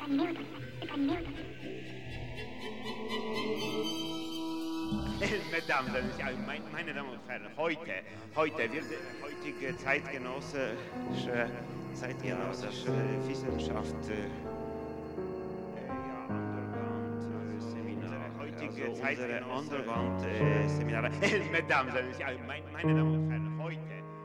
Meine Damen und Herren, heutige zeitgenössische Wissenschaft, unsere Underground-Seminare. Meine Damen und Herren, heute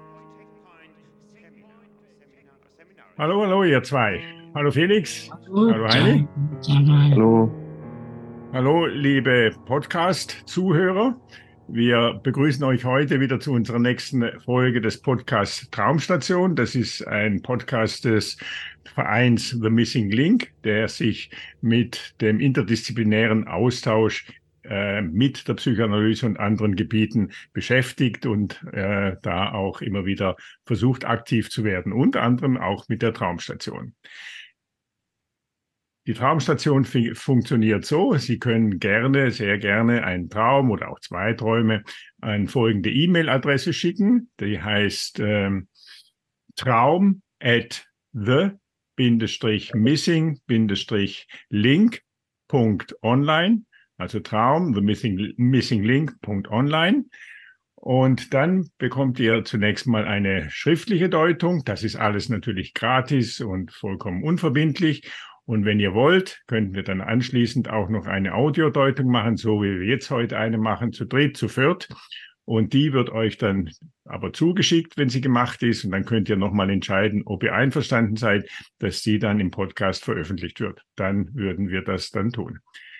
Seminar. Hallo, ihr zwei. Hallo Felix. Hallo Heini. Hallo. Hallo, liebe Podcast-Zuhörer. Wir begrüßen euch heute wieder zu unserer nächsten Folge des Podcasts Traumstation. Das ist ein Podcast des Vereins The Missing Link, der sich mit dem interdisziplinären Austausch mit der Psychoanalyse und anderen Gebieten beschäftigt und da auch immer wieder versucht, aktiv zu werden, unter anderem auch mit der Traumstation. Die Traumstation funktioniert so: Sie können sehr gerne einen Traum oder auch zwei Träume an folgende E-Mail-Adresse schicken. Die heißt traum@the-missing-link.online, also Traum, the-missing-link.online. Und dann bekommt ihr zunächst mal eine schriftliche Deutung. Das ist alles natürlich gratis und vollkommen unverbindlich. Und wenn ihr wollt, könnten wir dann anschließend auch noch eine Audiodeutung machen, so wie wir jetzt heute eine machen, zu dritt, zu viert. Und die wird euch dann aber zugeschickt, wenn sie gemacht ist. Und dann könnt ihr nochmal entscheiden, ob ihr einverstanden seid, dass sie dann im Podcast veröffentlicht wird. Dann würden wir das dann tun.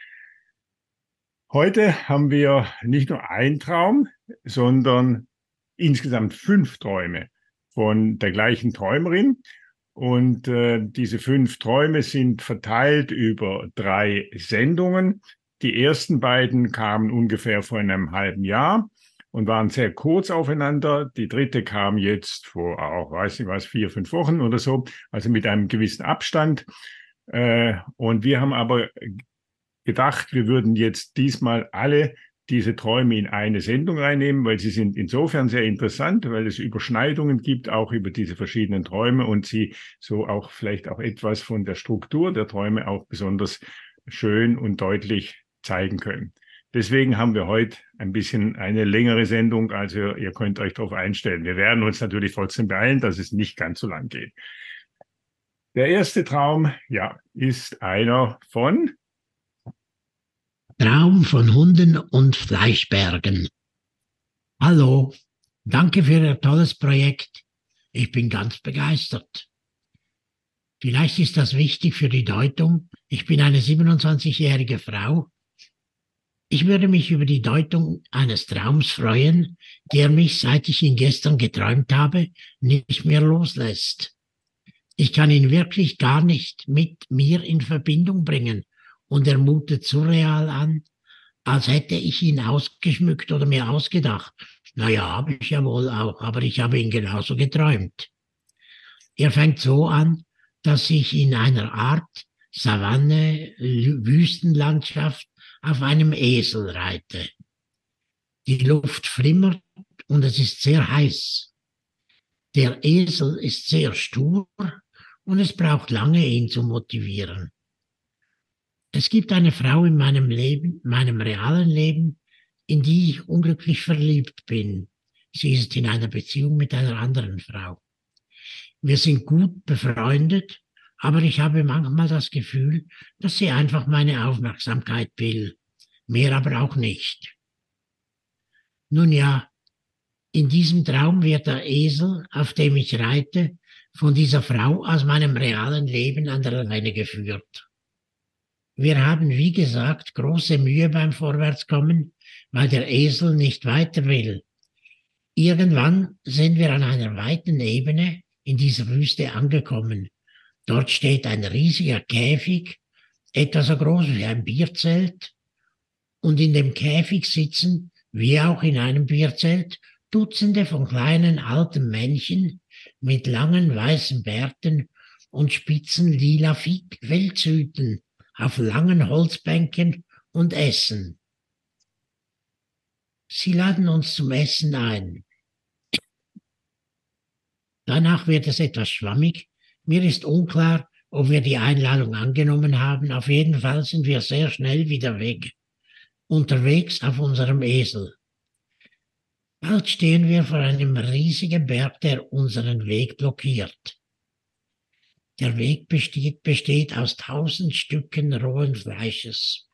Heute haben wir nicht nur einen Traum, sondern insgesamt 5 Träume von der gleichen Träumerin. Und diese 5 Träume sind verteilt über 3 Sendungen. Die ersten beiden kamen ungefähr vor einem halben Jahr und waren sehr kurz aufeinander. Die dritte kam jetzt vor, auch weiß nicht was, 4, 5 Wochen oder so, also mit einem gewissen Abstand. Und wir haben aber gedacht, wir würden jetzt diesmal alle diese Träume in eine Sendung reinnehmen, weil sie sind insofern sehr interessant, weil es Überschneidungen gibt, auch über diese verschiedenen Träume und sie so auch vielleicht auch etwas von der Struktur der Träume auch besonders schön und deutlich zeigen können. Deswegen haben wir heute ein bisschen eine längere Sendung, also ihr könnt euch darauf einstellen. Wir werden uns natürlich trotzdem beeilen, dass es nicht ganz so lang geht. Der erste Traum, ja, ist einer von Traum von Hunden und Fleischbergen. Hallo, danke für Ihr tolles Projekt. Ich bin ganz begeistert. Vielleicht ist das wichtig für die Deutung. Ich bin eine 27-jährige Frau. Ich würde mich über die Deutung eines Traums freuen, der mich, seit ich ihn gestern geträumt habe, nicht mehr loslässt. Ich kann ihn wirklich gar nicht mit mir in Verbindung bringen und er mutet surreal an, als hätte ich ihn ausgeschmückt oder mir ausgedacht. Naja, habe ich ja wohl auch, aber ich habe ihn genauso geträumt. Er fängt so an, dass ich in einer Art Savanne, Wüstenlandschaft auf einem Esel reite. Die Luft flimmert und es ist sehr heiß. Der Esel ist sehr stur und es braucht lange, ihn zu motivieren. Es gibt eine Frau in meinem Leben, meinem realen Leben, in die ich unglücklich verliebt bin. Sie ist in einer Beziehung mit einer anderen Frau. Wir sind gut befreundet, aber ich habe manchmal das Gefühl, dass sie einfach meine Aufmerksamkeit will, mehr aber auch nicht. Nun ja, in diesem Traum wird der Esel, auf dem ich reite, von dieser Frau aus meinem realen Leben an der Leine geführt. Wir haben, wie gesagt, große Mühe beim Vorwärtskommen, weil der Esel nicht weiter will. Irgendwann sind wir an einer weiten Ebene in dieser Wüste angekommen. Dort steht ein riesiger Käfig, etwa so groß wie ein Bierzelt. Und in dem Käfig sitzen, wie auch in einem Bierzelt, Dutzende von kleinen alten Männchen mit langen weißen Bärten und spitzen lila Filzhüten auf langen Holzbänken und essen. Sie laden uns zum Essen ein. Danach wird es etwas schwammig. Mir ist unklar, ob wir die Einladung angenommen haben. Auf jeden Fall sind wir sehr schnell wieder weg, unterwegs auf unserem Esel. Bald stehen wir vor einem riesigen Berg, der unseren Weg blockiert. Der Weg besteht aus 1000 Stücken rohen Fleisches.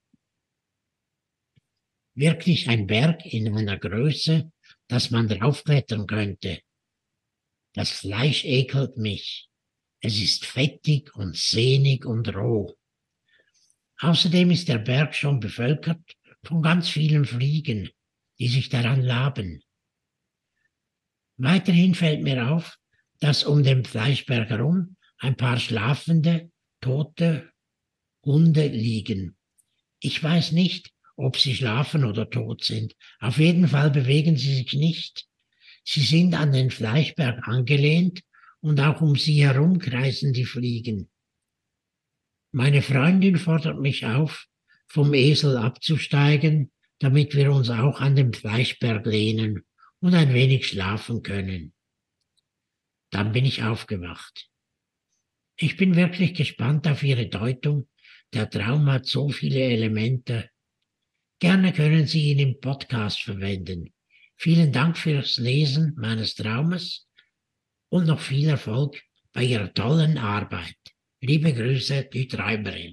Wirklich ein Berg in einer Größe, dass man draufklettern könnte. Das Fleisch ekelt mich. Es ist fettig und sehnig und roh. Außerdem ist der Berg schon bevölkert von ganz vielen Fliegen, die sich daran laben. Weiterhin fällt mir auf, dass um den Fleischberg herum ein paar schlafende, tote Hunde liegen. Ich weiß nicht, ob sie schlafen oder tot sind. Auf jeden Fall bewegen sie sich nicht. Sie sind an den Fleischberg angelehnt und auch um sie herum kreisen die Fliegen. Meine Freundin fordert mich auf, vom Esel abzusteigen, damit wir uns auch an den Fleischberg lehnen und ein wenig schlafen können. Dann bin ich aufgewacht. Ich bin wirklich gespannt auf Ihre Deutung. Der Traum hat so viele Elemente. Gerne können Sie ihn im Podcast verwenden. Vielen Dank fürs Lesen meines Traumes und noch viel Erfolg bei Ihrer tollen Arbeit. Liebe Grüße, die Träumerin.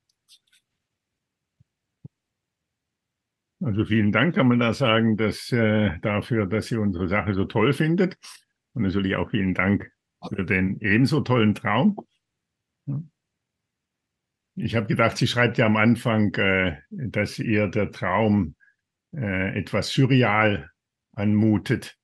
Also vielen Dank, kann man da sagen, dafür, dass sie unsere Sache so toll findet. Und natürlich auch vielen Dank für den ebenso tollen Traum. Ich habe gedacht, sie schreibt ja am Anfang, dass ihr der Traum etwas surreal anmutet,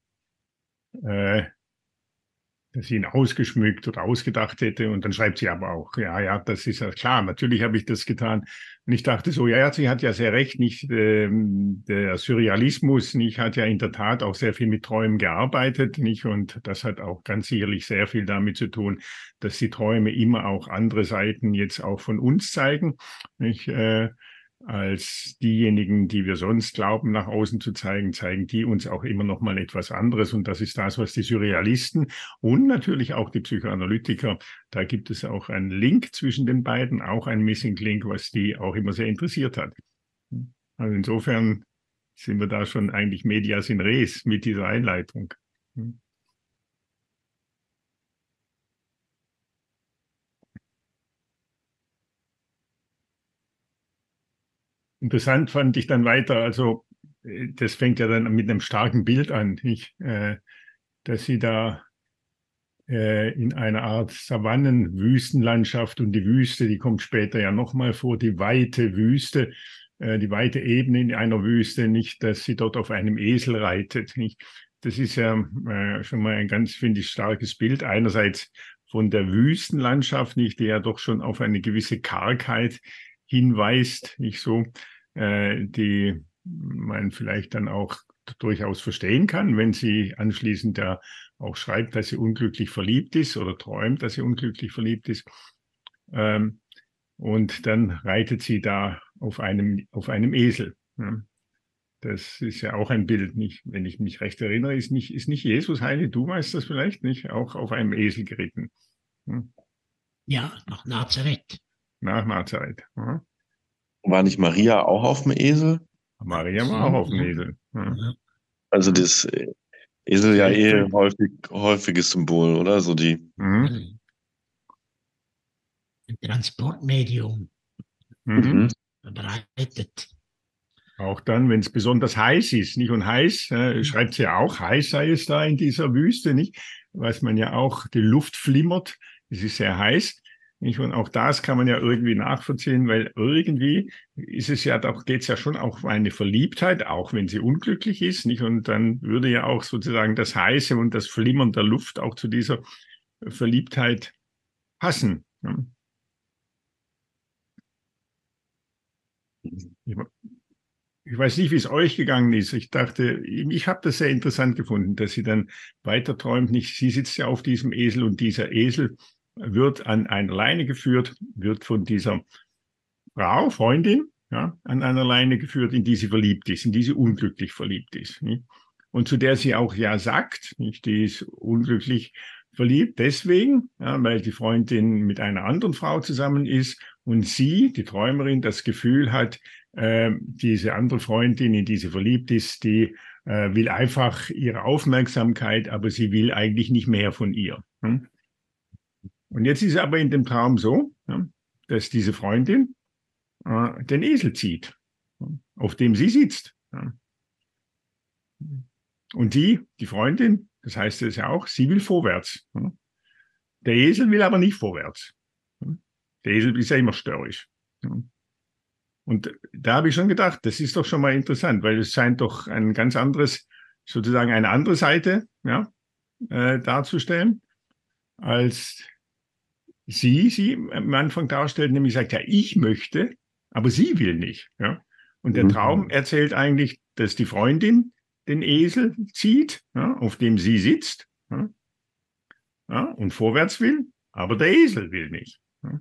dass sie ihn ausgeschmückt oder ausgedacht hätte. Und dann schreibt sie aber auch, ja, das ist ja klar, natürlich habe ich das getan. Und ich dachte so, ja, sie hat ja sehr recht, nicht der Surrealismus, nicht, hat ja in der Tat auch sehr viel mit Träumen gearbeitet, nicht? Und das hat auch ganz sicherlich sehr viel damit zu tun, dass die Träume immer auch andere Seiten jetzt auch von uns zeigen, nicht? Als diejenigen, die wir sonst glauben, nach außen zu zeigen, zeigen die uns auch immer noch mal etwas anderes. Und das ist das, was die Surrealisten und natürlich auch die Psychoanalytiker, da gibt es auch einen Link zwischen den beiden, auch ein Missing Link, was die auch immer sehr interessiert hat. Also insofern sind wir da schon eigentlich medias in res mit dieser Einleitung. Interessant fand ich dann weiter, also das fängt ja dann mit einem starken Bild an, nicht? Dass sie da in einer Art Savannen-Wüstenlandschaft und die Wüste, die kommt später ja nochmal vor, die weite Wüste, die weite Ebene in einer Wüste, nicht, dass sie dort auf einem Esel reitet, nicht? Das ist ja schon mal ein ganz, finde ich, starkes Bild. Einerseits von der Wüstenlandschaft, nicht, die ja doch schon auf eine gewisse Kargheit hinweist, nicht so, die man vielleicht dann auch durchaus verstehen kann, wenn sie anschließend ja auch schreibt, dass sie unglücklich verliebt ist oder träumt, dass sie unglücklich verliebt ist. Und dann reitet sie da auf einem Esel. Das ist ja auch ein Bild, nicht, wenn ich mich recht erinnere, ist nicht Jesus, Heile, du weißt das vielleicht nicht, auch auf einem Esel geritten. Ja, nach Nazareth. Nach Nazareth. War nicht Maria auch auf dem Esel? Maria war auch auf dem Esel. Also das Esel ja häufiges Symbol, oder? So die. Ein Transportmedium verbreitet. Auch dann, wenn es besonders heiß ist, nicht? Und heiß, schreibt sie ja auch, heiß sei es da in dieser Wüste, nicht? Weiß man ja auch, die Luft flimmert, es ist sehr heiß. Nicht? Und auch das kann man ja irgendwie nachvollziehen, weil irgendwie ist es ja, doch geht es ja schon auch um eine Verliebtheit, auch wenn sie unglücklich ist, nicht? Und dann würde ja auch sozusagen das Heiße und das Flimmern der Luft auch zu dieser Verliebtheit passen. Ja? Ich weiß nicht, wie es euch gegangen ist. Ich dachte, ich habe das sehr interessant gefunden, dass sie dann weiter träumt. Nicht, sie sitzt ja auf diesem Esel und dieser Esel wird an einer Leine geführt, wird von dieser Frau, Freundin, ja, an einer Leine geführt, in die sie verliebt ist, in die sie unglücklich verliebt ist. Nicht? Und zu der sie auch ja sagt, nicht, die ist unglücklich verliebt deswegen, ja, weil die Freundin mit einer anderen Frau zusammen ist und sie, die Träumerin, das Gefühl hat, diese andere Freundin, in die sie verliebt ist, die will einfach ihre Aufmerksamkeit, aber sie will eigentlich nicht mehr von ihr. Hm? Und jetzt ist es aber in dem Traum so, ja, dass diese Freundin den Esel zieht, auf dem sie sitzt. Ja. Und die Freundin, das heißt es ja auch, sie will vorwärts. Ja. Der Esel will aber nicht vorwärts. Ja. Der Esel ist ja immer störrisch. Ja. Und da habe ich schon gedacht, das ist doch schon mal interessant, weil es scheint doch ein ganz anderes, sozusagen eine andere Seite, ja, darzustellen, als sie am Anfang darstellt, nämlich sagt, ja, ich möchte, aber sie will nicht. Ja. Und der Traum erzählt eigentlich, dass die Freundin den Esel zieht, ja, auf dem sie sitzt, ja, ja, und vorwärts will, aber der Esel will nicht. Ja.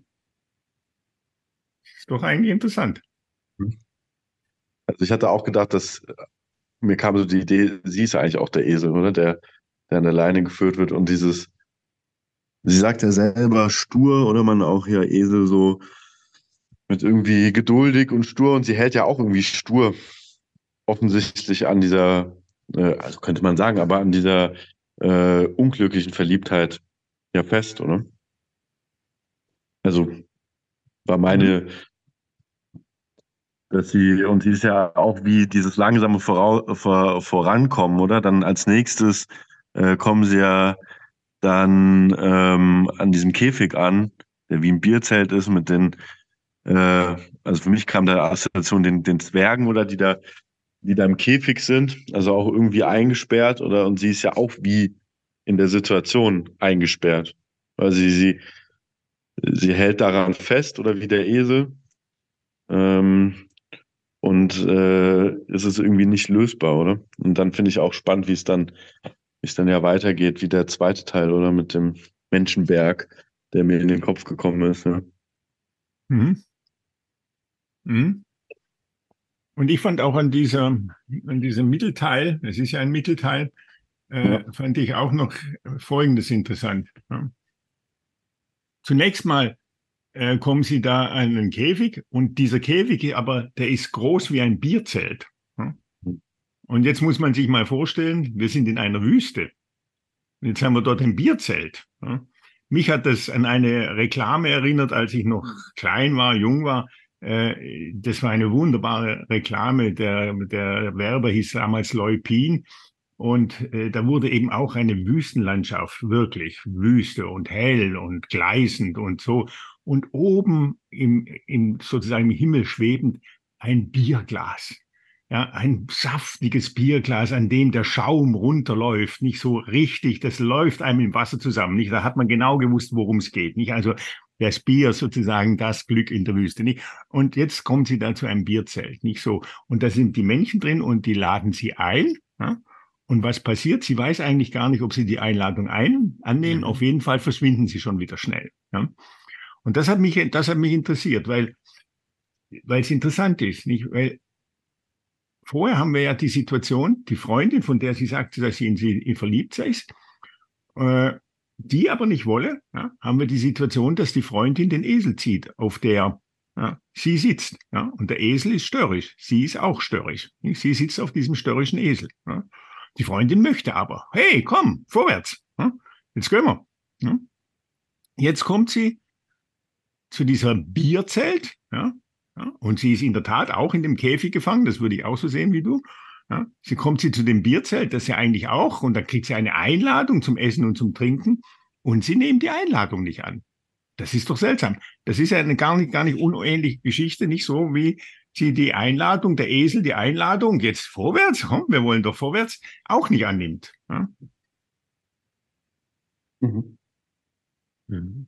Ist doch eigentlich interessant. Also ich hatte auch gedacht, dass mir kam so die Idee, sie ist eigentlich auch der Esel, oder? Der an der Leine geführt wird und sie sagt ja selber stur, oder man auch hier Esel so mit irgendwie geduldig und stur und sie hält ja auch irgendwie stur offensichtlich an dieser, also könnte man sagen, aber an dieser unglücklichen Verliebtheit ja fest, oder? Also war meine, dass sie ist ja auch wie dieses langsame Vorankommen, oder? Dann als nächstes kommen sie ja dann an diesem Käfig an, der wie ein Bierzelt ist mit den, also für mich kam da Assoziation den Zwergen, oder die da im Käfig sind, also auch irgendwie eingesperrt, oder? Und sie ist ja auch wie in der Situation eingesperrt. Weil sie hält daran fest, oder wie der Esel. Und es ist irgendwie nicht lösbar, oder? Und dann finde ich auch spannend, wie es dann ja weitergeht, wie der zweite Teil, oder mit dem Menschenberg, der mir in den Kopf gekommen ist. Ja. Mhm. Mhm. Und ich fand auch an diesem Mittelteil, es ist ja ein Mittelteil, fand ich auch noch Folgendes interessant. Ja. Zunächst mal kommen sie da an einen Käfig und dieser Käfig, aber der ist groß wie ein Bierzelt. Ja. Und jetzt muss man sich mal vorstellen, wir sind in einer Wüste. Und jetzt haben wir dort ein Bierzelt. Ja. Mich hat das an eine Reklame erinnert, als ich noch klein war, jung war. Das war eine wunderbare Reklame. Der Werber hieß damals Leupin. Und da wurde eben auch eine Wüstenlandschaft, wirklich Wüste und hell und gleißend und so. Und oben sozusagen im Himmel schwebend ein Bierglas. Ja, ein saftiges Bierglas, an dem der Schaum runterläuft, nicht so richtig, das läuft einem im Wasser zusammen, nicht? Da hat man genau gewusst, worum es geht, nicht? Also das Bier sozusagen, das Glück in der Wüste, nicht? Und jetzt kommt sie da zu einem Bierzelt, nicht so? Und da sind die Menschen drin und die laden sie ein, ja? Und was passiert? Sie weiß eigentlich gar nicht, ob sie die Einladung annehmen. Auf jeden Fall verschwinden sie schon wieder schnell, ja? Und das hat mich interessiert, weil es interessant ist, nicht? Weil vorher haben wir ja die Situation, die Freundin, von der sie sagte, dass sie in sie verliebt ist, die aber nicht wolle, ja, haben wir die Situation, dass die Freundin den Esel zieht, auf der sie sitzt. Ja, und der Esel ist störrisch. Sie ist auch störrisch. Sie sitzt auf diesem störrischen Esel. Ja. Die Freundin möchte aber, hey, komm, vorwärts. Ja, jetzt gehen wir. Ja. Jetzt kommt sie zu dieser Bierzelt, ja, ja, und sie ist in der Tat auch in dem Käfig gefangen, das würde ich auch so sehen wie du. Ja. Kommt sie zu dem Bierzelt, das ja eigentlich auch, und dann kriegt sie eine Einladung zum Essen und zum Trinken, und sie nehmen die Einladung nicht an. Das ist doch seltsam. Das ist ja eine gar nicht unähnliche Geschichte, nicht so wie sie die Einladung, der Esel die Einladung, jetzt vorwärts, komm, wir wollen doch vorwärts, auch nicht annimmt. Ja. Mhm. Mhm.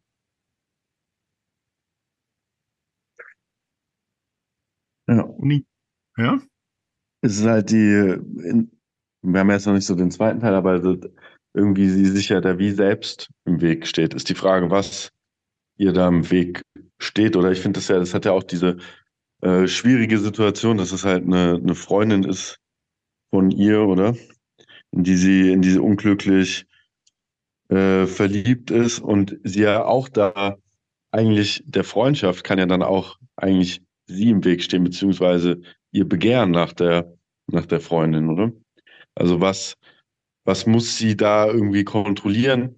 Ja. Ja. Es ist halt wir haben jetzt noch nicht so den zweiten Teil, aber irgendwie sie sich ja da wie selbst im Weg steht, ist die Frage, was ihr da im Weg steht. Oder ich finde das hat ja auch diese schwierige Situation, dass es halt eine Freundin ist von ihr, oder? In die sie unglücklich verliebt ist und sie ja auch da eigentlich der Freundschaft kann ja dann auch eigentlich sie im Weg stehen, beziehungsweise ihr Begehren nach der Freundin, oder? Also was muss sie da irgendwie kontrollieren,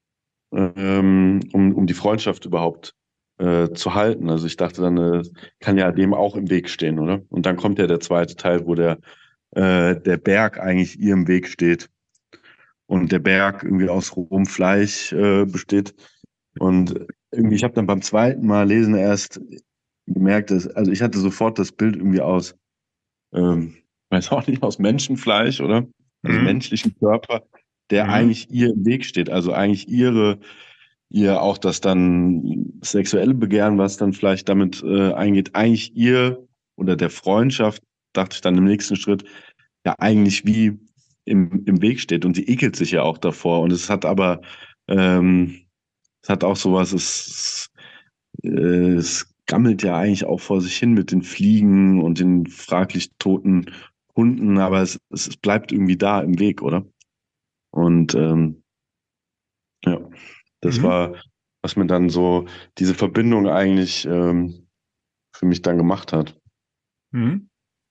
um die Freundschaft überhaupt zu halten? Also ich dachte dann, kann ja dem auch im Weg stehen, oder? Und dann kommt ja der zweite Teil, wo der Berg eigentlich ihr im Weg steht und der Berg irgendwie aus rohem Fleisch besteht. Und irgendwie, ich habe dann beim zweiten Mal lesen erst gemerkt, also ich hatte sofort das Bild irgendwie aus, weiß auch nicht, aus Menschenfleisch, oder? Also Mhm. menschlichen Körper, der Mhm. eigentlich ihr im Weg steht. Also eigentlich ihr auch das dann sexuelle Begehren, was dann vielleicht damit eingeht, eigentlich ihr oder der Freundschaft, dachte ich dann im nächsten Schritt, ja eigentlich wie im Weg steht. Und sie ekelt sich ja auch davor. Und ähm, es hat auch sowas, es gammelt ja eigentlich auch vor sich hin mit den Fliegen und den fraglich toten Hunden, aber es bleibt irgendwie da im Weg, oder? Und ja, das Mhm. war, was mir dann so diese Verbindung eigentlich für mich dann gemacht hat. Mhm.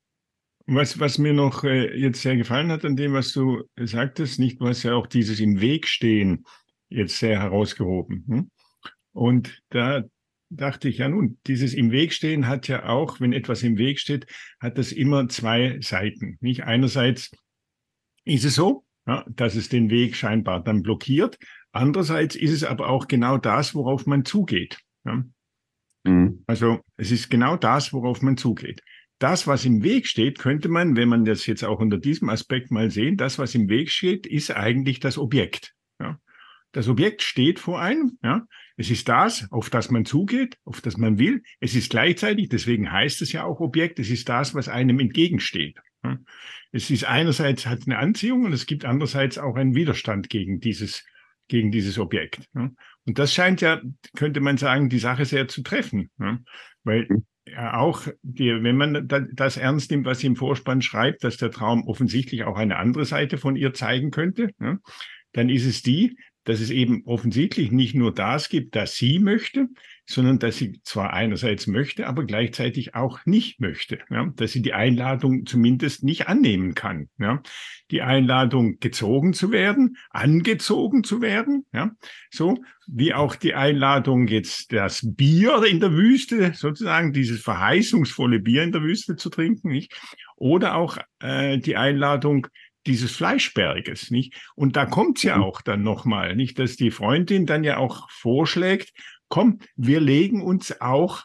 Was mir noch jetzt sehr gefallen hat an dem, was du sagtest, nicht, du hast ja auch dieses im Weg stehen jetzt sehr herausgehoben. Hm? Und da dachte ich, ja nun, dieses im Weg stehen hat ja auch, wenn etwas im Weg steht, hat das immer zwei Seiten. Nicht einerseits ist es so, ja, dass es den Weg scheinbar dann blockiert. Andererseits ist es aber auch genau das, worauf man zugeht. Ja. Mhm. Also es ist genau das, worauf man zugeht. Das, was im Weg steht, könnte man, wenn man das jetzt auch unter diesem Aspekt mal sehen, das, was im Weg steht, ist eigentlich das Objekt. Ja. Das Objekt steht vor einem. Ja. Es ist das, auf das man zugeht, auf das man will. Es ist gleichzeitig, deswegen heißt es ja auch Objekt, es ist das, was einem entgegensteht. Ja. Es ist einerseits hat eine Anziehung und es gibt andererseits auch einen Widerstand gegen dieses Objekt. Ja. Und das scheint ja, könnte man sagen, die Sache sehr zu treffen. Ja. Weil ja auch, wenn man das ernst nimmt, was sie im Vorspann schreibt, dass der Traum offensichtlich auch eine andere Seite von ihr zeigen könnte, ja, dann ist es die, dass es eben offensichtlich nicht nur das gibt, das sie möchte, sondern dass sie zwar einerseits möchte, aber gleichzeitig auch nicht möchte. Ja? Dass sie die Einladung zumindest nicht annehmen kann. Ja? Die Einladung, gezogen zu werden, angezogen zu werden, ja? So wie auch die Einladung, jetzt das Bier in der Wüste, sozusagen dieses verheißungsvolle Bier in der Wüste zu trinken, nicht? Oder auch die Einladung, dieses Fleischberges, nicht? Und da kommt's ja auch dann nochmal, nicht, dass die Freundin dann ja auch vorschlägt, komm, wir lehnen uns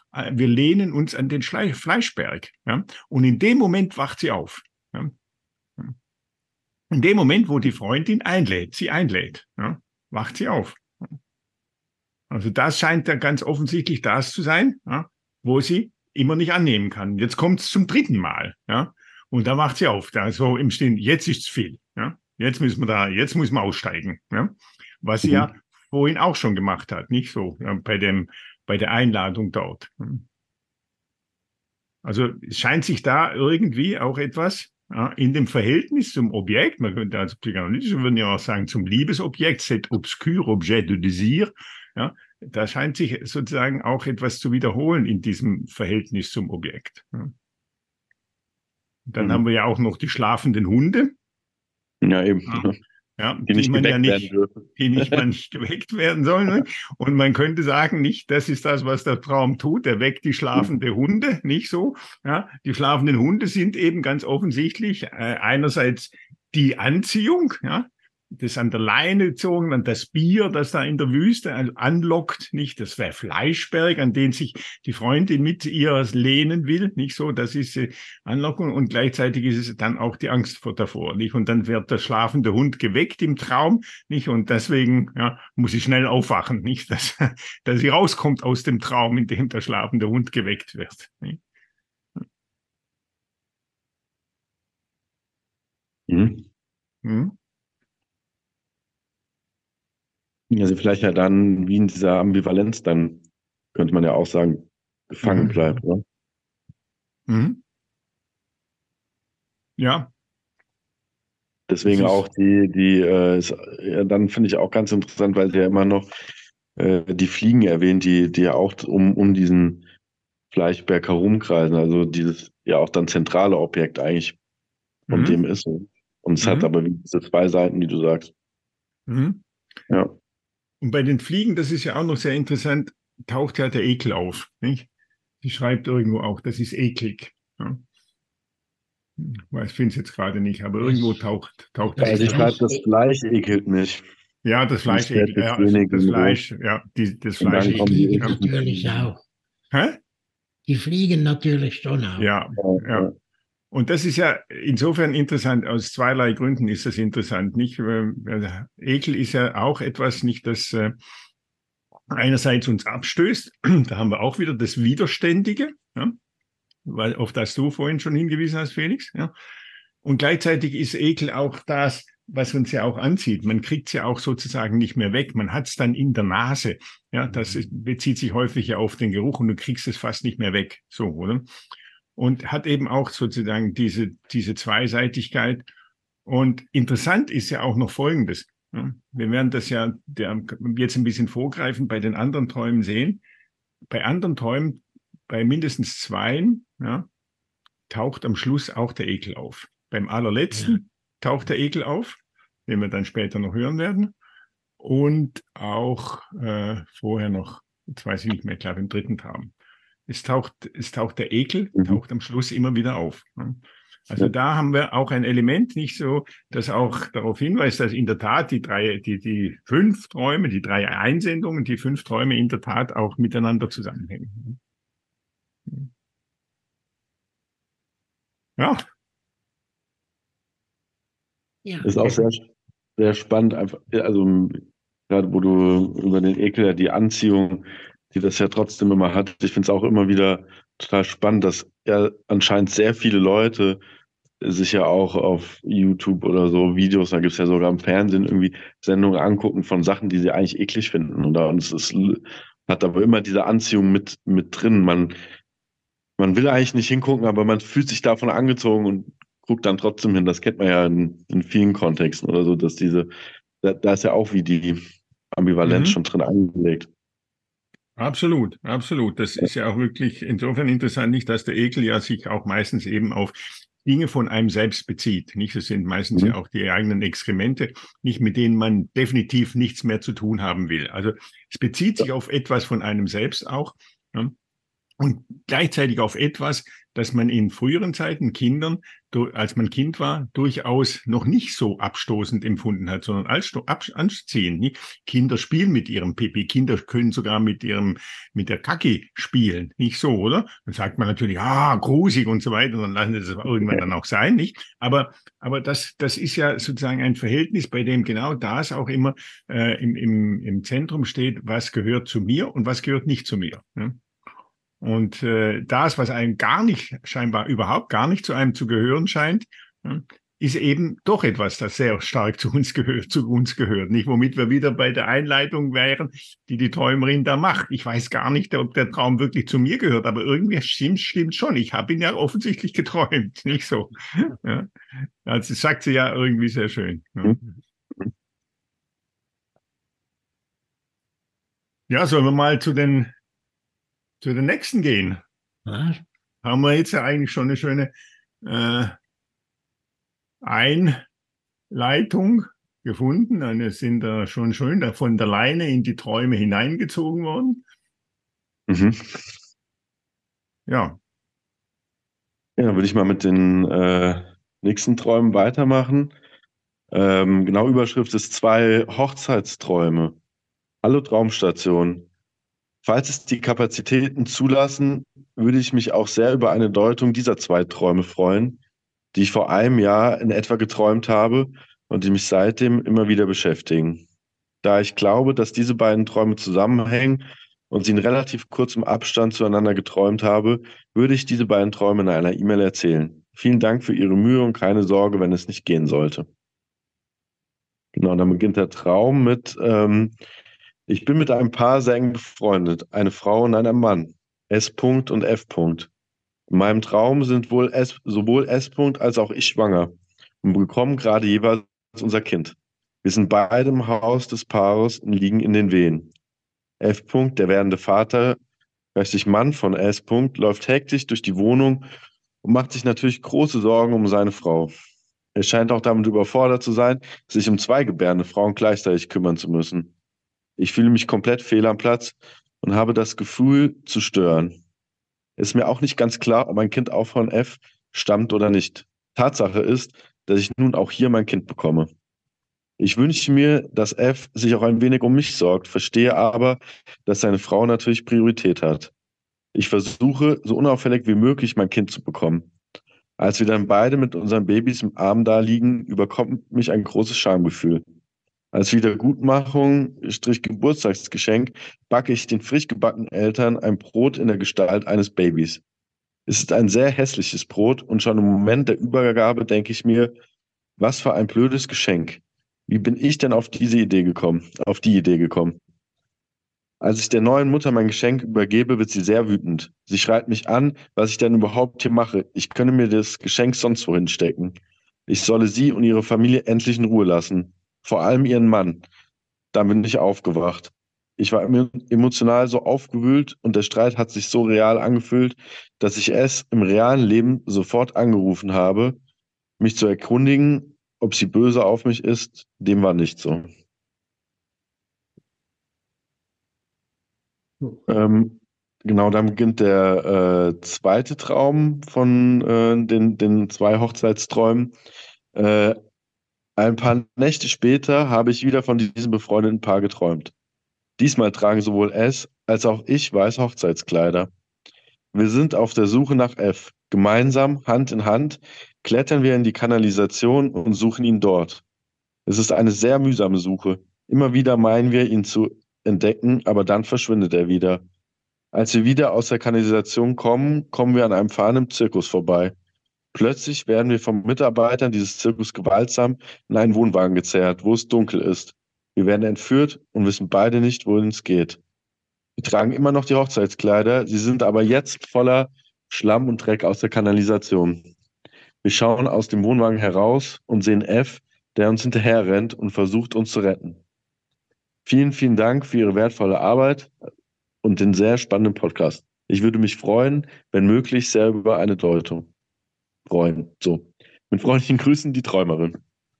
an den Fleischberg, ja? Und in dem Moment wacht sie auf. Ja? In dem Moment, wo die Freundin sie einlädt, ja, wacht sie auf. Also das scheint ja ganz offensichtlich das zu sein, ja, wo sie immer nicht annehmen kann. Jetzt kommt es zum dritten Mal, ja, und da macht sie auf, da so im Sinn, jetzt ist es viel, ja, jetzt müssen wir aussteigen, ja, was sie ja Mhm. vorhin auch schon gemacht hat, nicht so, ja, bei der Einladung dort. Also es scheint sich da irgendwie auch etwas in dem Verhältnis zum Objekt, man könnte als Psychoanalytisch würden ja auch sagen, zum Liebesobjekt, cet obscur objet de désir, ja, da scheint sich sozusagen auch etwas zu wiederholen in diesem Verhältnis zum Objekt. Ja. Dann haben Mhm. wir ja auch noch die schlafenden Hunde, Ja, eben. ja, ja, Die nicht geweckt werden dürfen. die nicht mal nicht geweckt werden sollen. Ne? Und man könnte sagen, nicht, das ist das, was der Traum tut. Er weckt die schlafende Hunde, nicht so. Ja, die schlafenden Hunde sind eben ganz offensichtlich einerseits die Anziehung, ja, das an der Leine gezogen, dann das Bier, das da in der Wüste anlockt, nicht, das wäre Fleischberg, an den sich die Freundin mit ihr lehnen will, nicht so, das ist Anlockung und gleichzeitig ist es dann auch die Angst davor, nicht, und dann wird der schlafende Hund geweckt im Traum, nicht, und deswegen ja, muss sie schnell aufwachen, nicht, dass sie rauskommt aus dem Traum, in dem der schlafende Hund geweckt wird. Nicht? Mhm. Hm? Also vielleicht ja dann, wie in dieser Ambivalenz, dann könnte man ja auch sagen, gefangen Mhm. bleibt, oder? Mhm. Ja, Deswegen Das ist- auch dann finde ich auch ganz interessant, weil sie ja immer noch die Fliegen erwähnt, die ja auch um diesen Fleischberg herumkreisen, also dieses ja auch dann zentrale Objekt eigentlich von Mhm. dem ist. Und es hat Mhm. aber diese zwei Seiten, wie du sagst. Mhm. Ja. Und bei den Fliegen, das ist ja auch noch sehr interessant, taucht ja der Ekel auf. Nicht? Die schreibt irgendwo auch, das ist eklig. Ja. Ich finde es jetzt gerade nicht, aber irgendwo Das, taucht das der Also ich Ekel auf. schreibe, Fleisch, das Fleisch ekelt mich. Ja, das Das Fleisch fährt ekelt. jetzt Ja, wenig das in Ruhe. Fleisch, ja, das Und Fleisch dann die kommen ekelt. die fliegen Ja. ekligen natürlich Fliegen. auch. Hä? Die fliegen natürlich schon auch. Ja, ja. Ja, Und das ist ja insofern interessant, aus zweierlei Gründen ist das interessant, nicht? Ekel ist ja auch etwas, nicht, das einerseits uns abstößt, da haben wir auch wieder das Widerständige, ja, weil auf das du vorhin schon hingewiesen hast, Felix, ja. Und gleichzeitig ist Ekel auch das, was uns ja auch anzieht. Man kriegt es ja auch sozusagen nicht mehr weg. Man hat es dann in der Nase. Ja, bezieht sich häufig ja auf den Geruch und du kriegst es fast nicht mehr weg. So, oder? Und hat eben auch sozusagen diese Zweiseitigkeit. Und interessant ist ja auch noch Folgendes. Ja, wir werden das ja jetzt ein bisschen vorgreifen bei den anderen Träumen sehen. Bei anderen Träumen, bei mindestens zweien, ja, taucht am Schluss auch der Ekel auf. Beim allerletzten Ja. taucht der Ekel auf, den wir dann später noch hören werden. Und auch vorher noch, jetzt weiß ich nicht mehr, klar, im dritten Traum. Es taucht der Ekel, Mhm. taucht am Schluss immer wieder auf. Also Ja. da haben wir auch ein Element, nicht so, das auch darauf hinweist, dass in der Tat die 5 Träume, die 3 Einsendungen, die 5 Träume in der Tat auch miteinander zusammenhängen. Ja, Ja. Ist auch sehr, sehr spannend, einfach, also gerade wo du über den Ekel, die Anziehung, die das ja trotzdem immer hat. Ich finde es auch immer wieder total spannend, dass ja anscheinend sehr viele Leute sich ja auch auf YouTube oder so Videos, da gibt es ja sogar im Fernsehen irgendwie Sendungen angucken von Sachen, die sie eigentlich eklig finden. Und hat aber immer diese Anziehung mit drin. Man will eigentlich nicht hingucken, aber man fühlt sich davon angezogen und guckt dann trotzdem hin. Das kennt man ja in vielen Kontexten oder so, dass da ist ja auch wie die Ambivalenz schon drin angelegt. absolut, absolut. Das ist ja auch wirklich insofern interessant, nicht, dass der Ekel ja sich auch meistens eben auf Dinge von einem selbst bezieht. Nicht, das sind meistens ja Mhm. auch die eigenen Exkremente, nicht mit denen man definitiv nichts mehr zu tun haben will. Also es bezieht sich auf etwas von einem selbst auch. Ja, und gleichzeitig auf etwas, das man in früheren Zeiten Kindern, als man Kind war, durchaus noch nicht so abstoßend empfunden hat, sondern als anziehend. Nicht? Kinder spielen mit ihrem Pipi, Kinder können sogar mit der Kacke spielen, nicht so, oder? Dann sagt man natürlich, grusig und so weiter, und dann lassen sie das irgendwann dann auch sein, nicht? Aber das ist ja sozusagen ein Verhältnis, bei dem genau das auch immer im Zentrum steht, was gehört zu mir und was gehört nicht zu mir. Ne? Und das, was einem scheinbar überhaupt gar nicht zu einem zu gehören scheint, ist eben doch etwas, das sehr stark zu uns gehört, nicht? Womit wir wieder bei der Einleitung wären, die Träumerin da macht. Ich weiß gar nicht, ob der Traum wirklich zu mir gehört, aber irgendwie stimmt schon. Ich habe ihn ja offensichtlich geträumt, nicht so. Ja. Also das sagt sie ja irgendwie sehr schön. Ja, ja, sollen wir mal zu den nächsten gehen? Ja. Haben wir jetzt ja eigentlich schon eine schöne Einleitung gefunden. Eine sind da schon schön da von der Leine in die Träume hineingezogen worden. Mhm. Ja, Ja, würde ich mal mit den nächsten Träumen weitermachen. Genau, Überschrift ist 2 Hochzeitsträume. Hallo Traumstation. Falls es die Kapazitäten zulassen, würde ich mich auch sehr über eine Deutung dieser 2 Träume freuen, die ich vor einem Jahr in etwa geträumt habe und die mich seitdem immer wieder beschäftigen. Da ich glaube, dass diese beiden Träume zusammenhängen und sie in relativ kurzem Abstand zueinander geträumt habe, würde ich diese beiden Träume in einer E-Mail erzählen. Vielen Dank für Ihre Mühe und keine Sorge, wenn es nicht gehen sollte. Genau, dann beginnt der Traum mit, ich bin mit einem Paar sehr eng befreundet, eine Frau und ein Mann, S. und F. In meinem Traum sind sowohl S. als auch ich schwanger. und bekommen gerade jeweils unser Kind. Wir sind beide im Haus des Paares und liegen in den Wehen. F. Der werdende Vater, richtig Mann von S. läuft hektisch durch die Wohnung und macht sich natürlich große Sorgen um seine Frau. Er scheint auch damit überfordert zu sein, sich um zwei gebärende Frauen gleichzeitig kümmern zu müssen. Ich fühle mich komplett fehl am Platz und habe das Gefühl zu stören. Es ist mir auch nicht ganz klar, ob mein Kind auch von F stammt oder nicht. Tatsache ist, dass ich nun auch hier mein Kind bekomme. Ich wünsche mir, dass F sich auch ein wenig um mich sorgt, verstehe aber, dass seine Frau natürlich Priorität hat. Ich versuche, so unauffällig wie möglich mein Kind zu bekommen. Als wir dann beide mit unseren Babys im Arm da liegen, überkommt mich ein großes Schamgefühl. Als Wiedergutmachung, Strich Geburtstagsgeschenk, backe ich den frisch gebackenen Eltern ein Brot in der Gestalt eines Babys. Es ist ein sehr hässliches Brot und schon im Moment der Übergabe denke ich mir, was für ein blödes Geschenk. Wie bin ich denn auf diese Idee gekommen, auf die Idee gekommen? Als ich der neuen Mutter mein Geschenk übergebe, wird sie sehr wütend. Sie schreit mich an, was ich denn überhaupt hier mache. Ich könne mir das Geschenk sonst wohin stecken. Ich solle sie und ihre Familie endlich in Ruhe lassen. Vor allem ihren Mann. Dann bin ich aufgewacht. Ich war emotional so aufgewühlt und der Streit hat sich so real angefühlt, dass ich es im realen Leben sofort angerufen habe, mich zu erkundigen, ob sie böse auf mich ist. Dem war nicht so. Genau, dann beginnt der zweite Traum von den zwei Hochzeitsträumen. Äh, ein paar Nächte später habe ich wieder von diesem befreundeten Paar geträumt. Diesmal tragen sowohl S als auch ich weiße Hochzeitskleider. Wir sind auf der Suche nach F. Gemeinsam, Hand in Hand, klettern wir in die Kanalisation und suchen ihn dort. Es ist eine sehr mühsame Suche. Immer wieder meinen wir, ihn zu entdecken, aber dann verschwindet er wieder. Als wir wieder aus der Kanalisation kommen, kommen wir an einem fahrenden Zirkus vorbei. Plötzlich werden wir von Mitarbeitern dieses Zirkus gewaltsam in einen Wohnwagen gezerrt, wo es dunkel ist. Wir werden entführt und wissen beide nicht, wohin es geht. Wir tragen immer noch die Hochzeitskleider, sie sind aber jetzt voller Schlamm und Dreck aus der Kanalisation. Wir schauen aus dem Wohnwagen heraus und sehen F, der uns hinterher rennt und versucht, uns zu retten. Vielen, vielen Dank für Ihre wertvolle Arbeit und den sehr spannenden Podcast. Ich würde mich freuen, wenn möglich, sehr über eine Deutung. Freuen. So. Mit freundlichen Grüßen, die Träumerin.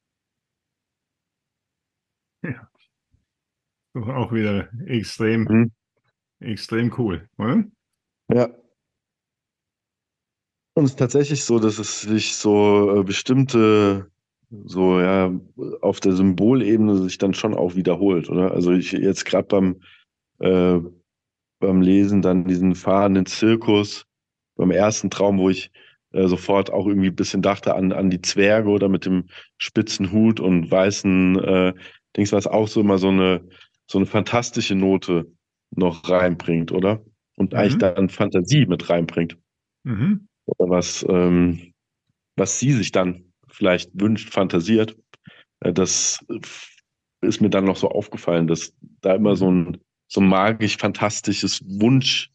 Ja, doch auch wieder extrem, Mhm. extrem cool, oder? Ja. Und es ist tatsächlich so, dass es sich so bestimmte, so ja, auf der Symbolebene sich dann schon auch wiederholt, oder? Also ich jetzt gerade beim Lesen dann diesen fahrenden Zirkus, beim ersten Traum, wo ich sofort auch irgendwie ein bisschen dachte an die Zwerge oder mit dem spitzen Hut und weißen Dings, was auch so immer so eine fantastische Note noch reinbringt, oder? Und eigentlich Mhm. dann Fantasie mit reinbringt. Mhm. Oder was sie sich dann vielleicht wünscht, fantasiert. Das ist mir dann noch so aufgefallen, dass da immer so ein magisch-fantastisches Wunsch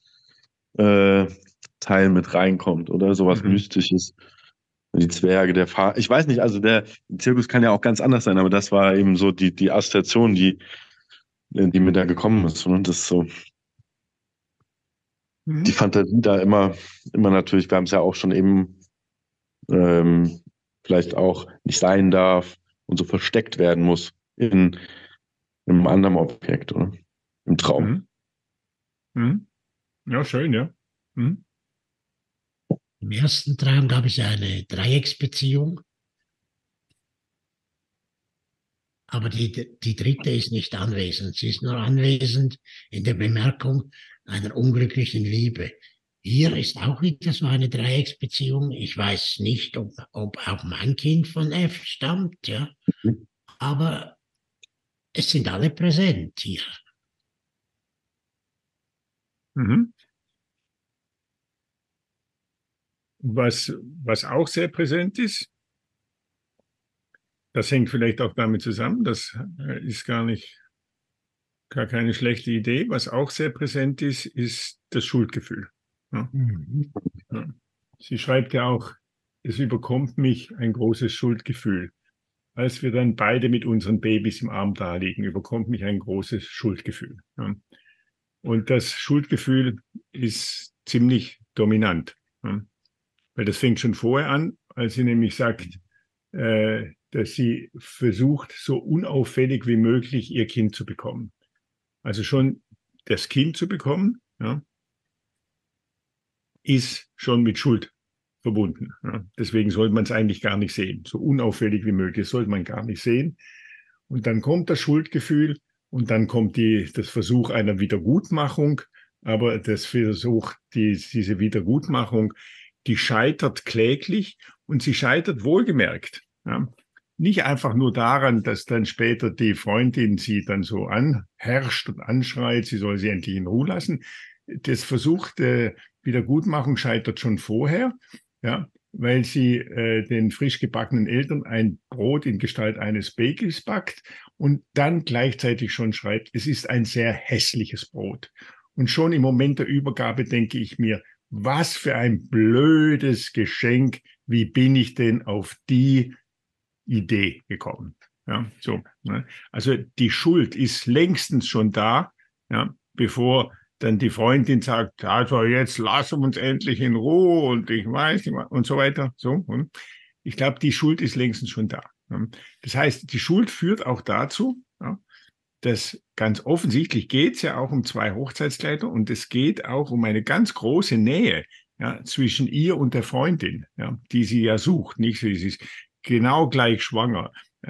Teil mit reinkommt oder sowas Mhm. Mystisches. Die Zwerge, ich weiß nicht, also der Zirkus kann ja auch ganz anders sein, aber das war eben so die Assoziation, die mir da gekommen ist. Und das ist so die Mhm. Fantasie da immer natürlich, wir haben es ja auch schon eben ähm, vielleicht auch nicht sein darf und so versteckt werden muss in einem anderen Objekt oder im Traum. Mhm. Mhm. Ja, schön, ja. Mhm. Im ersten Traum gab es eine Dreiecksbeziehung, aber die dritte ist nicht anwesend. Sie ist nur anwesend in der Bemerkung einer unglücklichen Liebe. Hier ist auch wieder so eine Dreiecksbeziehung. Ich weiß nicht, ob auch mein Kind von F stammt, ja, aber es sind alle präsent hier. Mhm. Was auch sehr präsent ist, das hängt vielleicht auch damit zusammen, das ist gar keine schlechte Idee. Was auch sehr präsent ist das Schuldgefühl. Ja. Mhm. Ja. Sie schreibt ja auch, es überkommt mich ein großes Schuldgefühl. Als wir dann beide mit unseren Babys im Arm da liegen, überkommt mich ein großes Schuldgefühl. Ja. Und das Schuldgefühl ist ziemlich dominant. Ja. Weil das fängt schon vorher an, als sie nämlich sagt, dass sie versucht, so unauffällig wie möglich ihr Kind zu bekommen. Also schon das Kind zu bekommen, ja, ist schon mit Schuld verbunden. Ja. Deswegen sollte man es eigentlich gar nicht sehen. So unauffällig wie möglich sollte man gar nicht sehen. Und dann kommt das Schuldgefühl und dann kommt das Versuch einer Wiedergutmachung. Aber das Versuch, diese Wiedergutmachung, die scheitert kläglich und sie scheitert wohlgemerkt. Ja. Nicht einfach nur daran, dass dann später die Freundin sie dann so anherrscht und anschreit, sie soll sie endlich in Ruhe lassen. Das Versuch der Wiedergutmachung scheitert schon vorher, ja, weil sie den frisch gebackenen Eltern ein Brot in Gestalt eines Bagels backt und dann gleichzeitig schon schreibt, es ist ein sehr hässliches Brot. Und schon im Moment der Übergabe denke ich mir, was für ein blödes Geschenk, wie bin ich denn auf die Idee gekommen? Ja, so, ne? Also die Schuld ist längstens schon da, ja, bevor dann die Freundin sagt, also jetzt lassen wir uns endlich in Ruhe und ich weiß nicht und so weiter. So, ich glaube, die Schuld ist längstens schon da. Das heißt, die Schuld führt auch dazu, ja, dass ganz offensichtlich geht es ja auch um 2 Hochzeitskleider und es geht auch um eine ganz große Nähe, ja, zwischen ihr und der Freundin, ja, die sie ja sucht. Nicht? Sie ist genau gleich schwanger.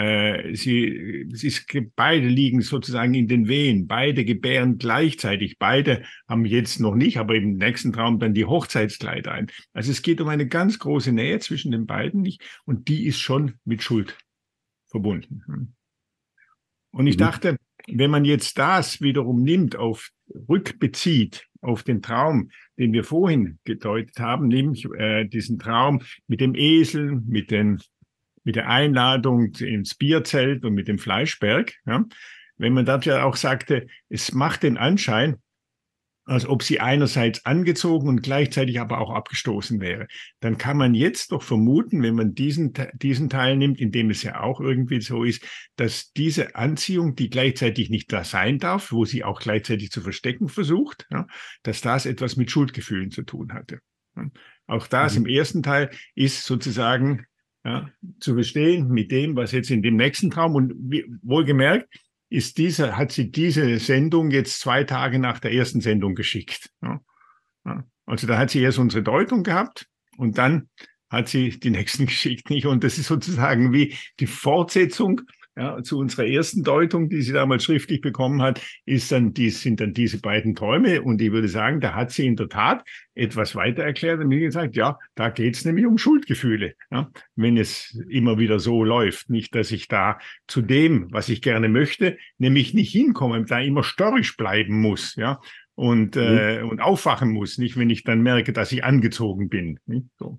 Beide liegen sozusagen in den Wehen, beide gebären gleichzeitig, beide haben jetzt noch nicht, aber im nächsten Traum dann die Hochzeitskleider ein. Also es geht um eine ganz große Nähe zwischen den beiden nicht und die ist schon mit Schuld verbunden. Und ich dachte, wenn man jetzt das wiederum nimmt, rückbezieht auf den Traum, den wir vorhin gedeutet haben, nämlich diesen Traum mit dem Esel, mit der Einladung ins Bierzelt und mit dem Fleischberg, ja, wenn man dort ja auch sagte, es macht den Anschein, als ob sie einerseits angezogen und gleichzeitig aber auch abgestoßen wäre, dann kann man jetzt doch vermuten, wenn man diesen Teil nimmt, in dem es ja auch irgendwie so ist, dass diese Anziehung, die gleichzeitig nicht da sein darf, wo sie auch gleichzeitig zu verstecken versucht, ja, dass das etwas mit Schuldgefühlen zu tun hatte. Ja. Auch das im ersten Teil ist sozusagen, ja, zu verstehen mit dem, was jetzt in dem nächsten Traum und wohlgemerkt, hat sie diese Sendung jetzt 2 Tage nach der ersten Sendung geschickt. Ja. Ja. Also da hat sie erst unsere Deutung gehabt und dann hat sie die nächsten geschickt. Nicht? Und das ist sozusagen wie die Fortsetzung, ja, zu unserer ersten Deutung, die sie damals schriftlich bekommen hat, sind dann diese beiden Träume. Und ich würde sagen, da hat sie in der Tat etwas weiter erklärt und mir gesagt, ja, da geht es nämlich um Schuldgefühle, ja, wenn es immer wieder so läuft. Nicht, dass ich da zu dem, was ich gerne möchte, nämlich nicht hinkomme, da immer störrisch bleiben muss, ja, und aufwachen muss, nicht, wenn ich dann merke, dass ich angezogen bin. Nicht? So.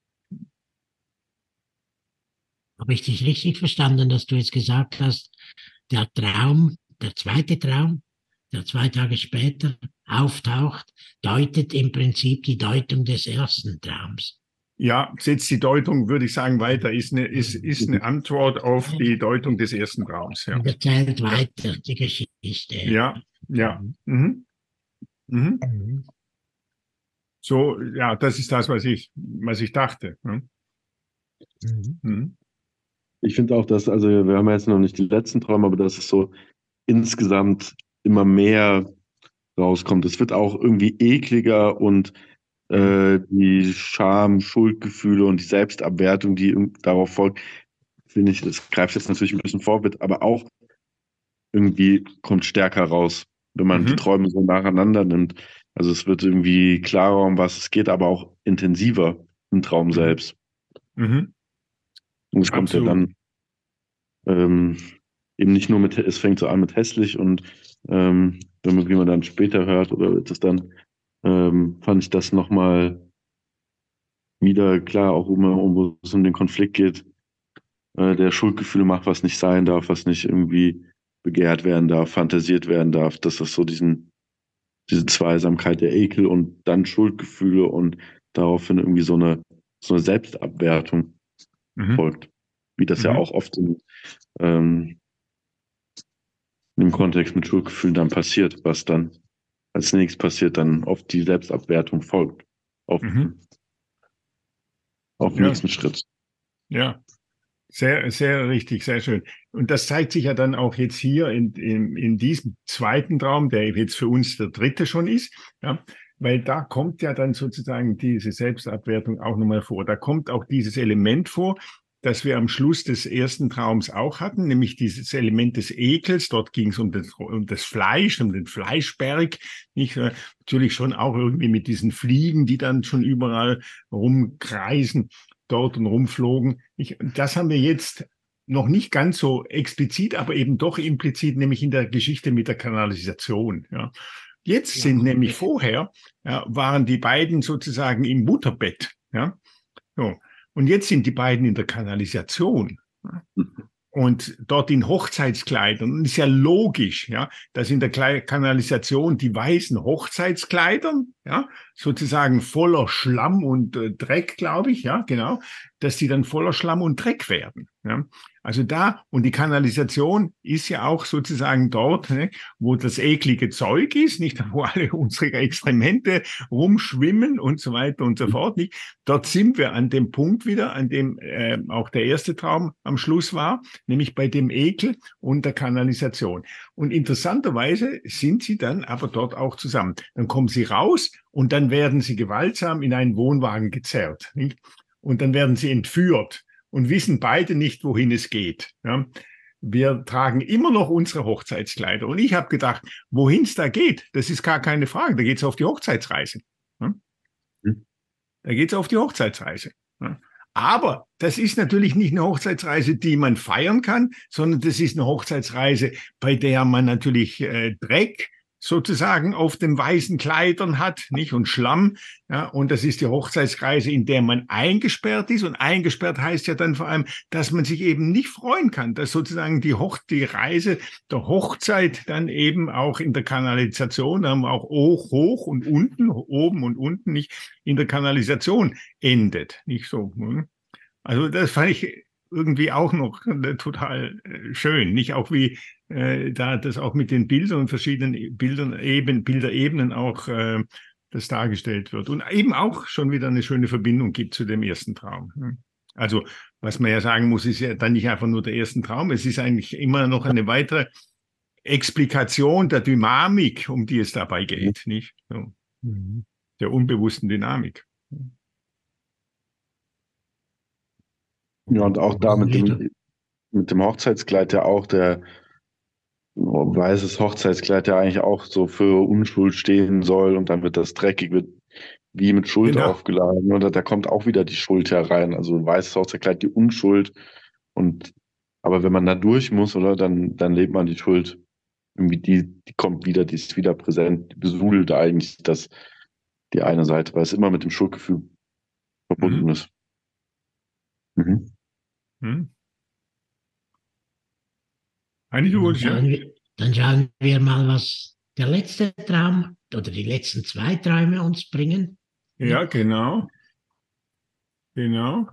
Habe ich dich richtig verstanden, dass du jetzt gesagt hast, der zweite Traum, der 2 Tage später auftaucht, deutet im Prinzip die Deutung des ersten Traums? Ja, setzt die Deutung, würde ich sagen, weiter, ist eine Antwort auf die Deutung des ersten Traums. Ja. Und erzählt weiter die Geschichte. Ja, ja. Mhm. Mhm. So, ja, das ist das, was ich dachte. Ne? Mhm. Ich finde auch, dass, also wir haben jetzt noch nicht die letzten Träume, aber dass es so insgesamt immer mehr rauskommt. Es wird auch irgendwie ekliger und die Scham, Schuldgefühle und die Selbstabwertung, die darauf folgt, finde ich, das greift jetzt natürlich ein bisschen vor, wird aber auch irgendwie kommt stärker raus, wenn man die Träume so nacheinander nimmt. Also es wird irgendwie klarer, um was es geht, aber auch intensiver im Traum selbst. Und es kommt ja dann eben nicht nur es fängt so an mit hässlich und wie man dann später hört oder das dann, fand ich das nochmal wieder klar, auch wo es um den Konflikt geht, der Schuldgefühle macht, was nicht sein darf, was nicht irgendwie begehrt werden darf, fantasiert werden darf, dass das so diese Zweisamkeit der Ekel und dann Schuldgefühle und daraufhin irgendwie so eine so eine Selbstabwertung folgt. Wie das ja auch oft im Kontext mit Schuldgefühlen dann passiert, was dann als nächstes passiert, dann oft die Selbstabwertung folgt. Auf den nächsten Schritt. Ja, sehr, sehr richtig, sehr schön. Und das zeigt sich ja dann auch jetzt hier in diesem zweiten Traum, der jetzt für uns der dritte schon ist, ja, weil da kommt ja dann sozusagen diese Selbstabwertung auch nochmal vor. Da kommt auch dieses Element vor, das wir am Schluss des ersten Traums auch hatten, nämlich dieses Element des Ekels. Dort ging es um das Fleisch, um den Fleischberg. Nicht? Natürlich schon auch irgendwie mit diesen Fliegen, die dann schon überall rumkreisen, dort und rumflogen. Das haben wir jetzt noch nicht ganz so explizit, aber eben doch implizit, nämlich in der Geschichte mit der Kanalisation. Ja. Jetzt sind nämlich vorher, waren die beiden sozusagen im Mutterbett. Ja. So. Und jetzt sind die beiden in der Kanalisation und dort in Hochzeitskleidern. Und es ist ja logisch, ja, dass in der Kanalisation die weißen Hochzeitskleider, ja, sozusagen voller Schlamm und Dreck, glaube ich, ja, genau, dass die dann voller Schlamm und Dreck werden. Ja. Also und die Kanalisation ist ja auch sozusagen dort, ne, wo das eklige Zeug ist, nicht, wo alle unsere Exkremente rumschwimmen und so weiter und so fort, nicht. Dort sind wir an dem Punkt wieder, an dem auch der erste Traum am Schluss war, nämlich bei dem Ekel und der Kanalisation. Und interessanterweise sind sie dann aber dort auch zusammen. Dann kommen sie raus und dann werden sie gewaltsam in einen Wohnwagen gezerrt, nicht? Und dann werden sie entführt und wissen beide nicht, wohin es geht. Ja. Wir tragen immer noch unsere Hochzeitskleider. Und ich habe gedacht, wohin es da geht, das ist gar keine Frage. Da geht es auf die Hochzeitsreise. Ja. Da geht es auf die Hochzeitsreise. Ja. Aber das ist natürlich nicht eine Hochzeitsreise, die man feiern kann, sondern das ist eine Hochzeitsreise, bei der man natürlich Dreck sozusagen auf den weißen Kleidern hat, nicht? Und Schlamm. Ja, und das ist die Hochzeitsreise, in der man eingesperrt ist. Und eingesperrt heißt ja dann vor allem, dass man sich eben nicht freuen kann, dass sozusagen die Reise der Hochzeit dann eben auch in der Kanalisation, da haben wir auch hoch und unten, oben und unten, nicht in der Kanalisation endet, nicht so. Also das fand ich irgendwie auch noch total schön, nicht auch wie da das auch mit den Bildern und verschiedenen Bilderebenen auch das dargestellt wird und eben auch schon wieder eine schöne Verbindung gibt zu dem ersten Traum. Also was man ja sagen muss, ist ja dann nicht einfach nur der erste Traum, es ist eigentlich immer noch eine weitere Explikation der Dynamik, um die es dabei geht, nicht? So. Der unbewussten Dynamik. Ja, und auch da mit dem Hochzeitskleid ja auch der weißes Hochzeitskleid ja eigentlich auch so für Unschuld stehen soll und dann wird das dreckig, wird wie mit Schuld aufgeladen. Und da kommt auch wieder die Schuld herein. Also ein weißes Hochzeitskleid, die Unschuld. Aber wenn man da durch muss, oder, dann lebt man die Schuld. Irgendwie die kommt wieder, die ist wieder präsent, die besudelt eigentlich die eine Seite, weil es immer mit dem Schuldgefühl verbunden ist. Dann schauen wir mal, was der letzte Traum oder die letzten zwei Träume uns bringen. Ja, genau. Gehen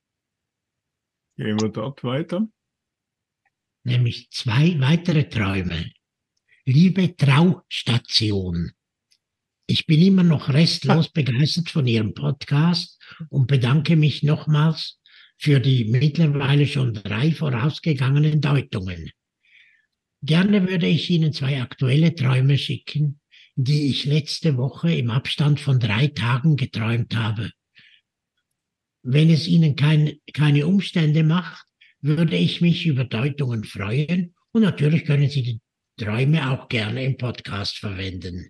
wir dort weiter. Nämlich zwei weitere Träume. Liebe Traustation. Ich bin immer noch restlos begeistert von Ihrem Podcast und bedanke mich nochmals für die mittlerweile schon 3 vorausgegangenen Deutungen. Gerne würde ich Ihnen 2 aktuelle Träume schicken, die ich letzte Woche im Abstand von 3 Tagen geträumt habe. Wenn es Ihnen keine Umstände macht, würde ich mich über Deutungen freuen und natürlich können Sie die Träume auch gerne im Podcast verwenden.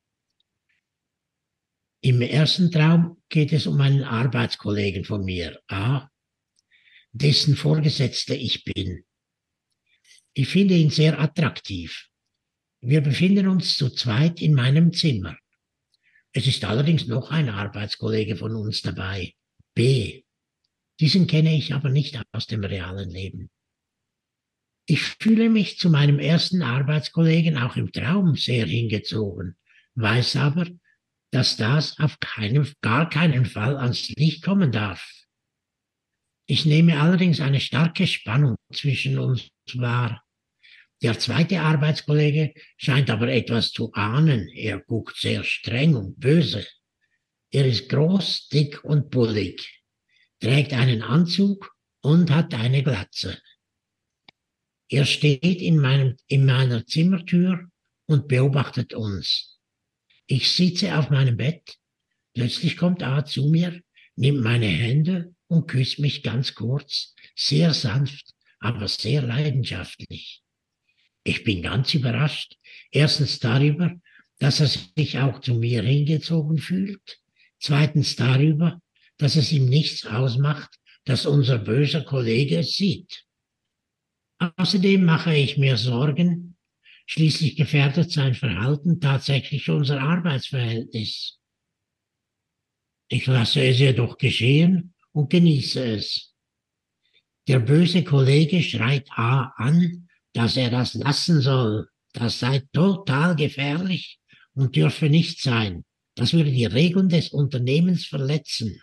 Im ersten Traum geht es um einen Arbeitskollegen von mir, A, dessen Vorgesetzter ich bin. Ich finde ihn sehr attraktiv. Wir befinden uns zu zweit in meinem Zimmer. Es ist allerdings noch ein Arbeitskollege von uns dabei, B. Diesen kenne ich aber nicht aus dem realen Leben. Ich fühle mich zu meinem ersten Arbeitskollegen auch im Traum sehr hingezogen, weiß aber, dass das auf gar keinen Fall ans Licht kommen darf. Ich nehme allerdings eine starke Spannung zwischen uns wahr. Der zweite Arbeitskollege scheint aber etwas zu ahnen. Er guckt sehr streng und böse. Er ist groß, dick und bullig, trägt einen Anzug und hat eine Glatze. Er steht in meiner Zimmertür und beobachtet uns. Ich sitze auf meinem Bett. Plötzlich kommt A zu mir, nimmt meine Hände und küsst mich ganz kurz, sehr sanft, aber sehr leidenschaftlich. Ich bin ganz überrascht. Erstens darüber, dass er sich auch zu mir hingezogen fühlt. Zweitens darüber, dass es ihm nichts ausmacht, dass unser böser Kollege es sieht. Außerdem mache ich mir Sorgen. Schließlich gefährdet sein Verhalten tatsächlich unser Arbeitsverhältnis. Ich lasse es jedoch geschehen und genieße es. Der böse Kollege schreit A an, dass er das lassen soll. Das sei total gefährlich und dürfe nicht sein. Das würde die Regeln des Unternehmens verletzen.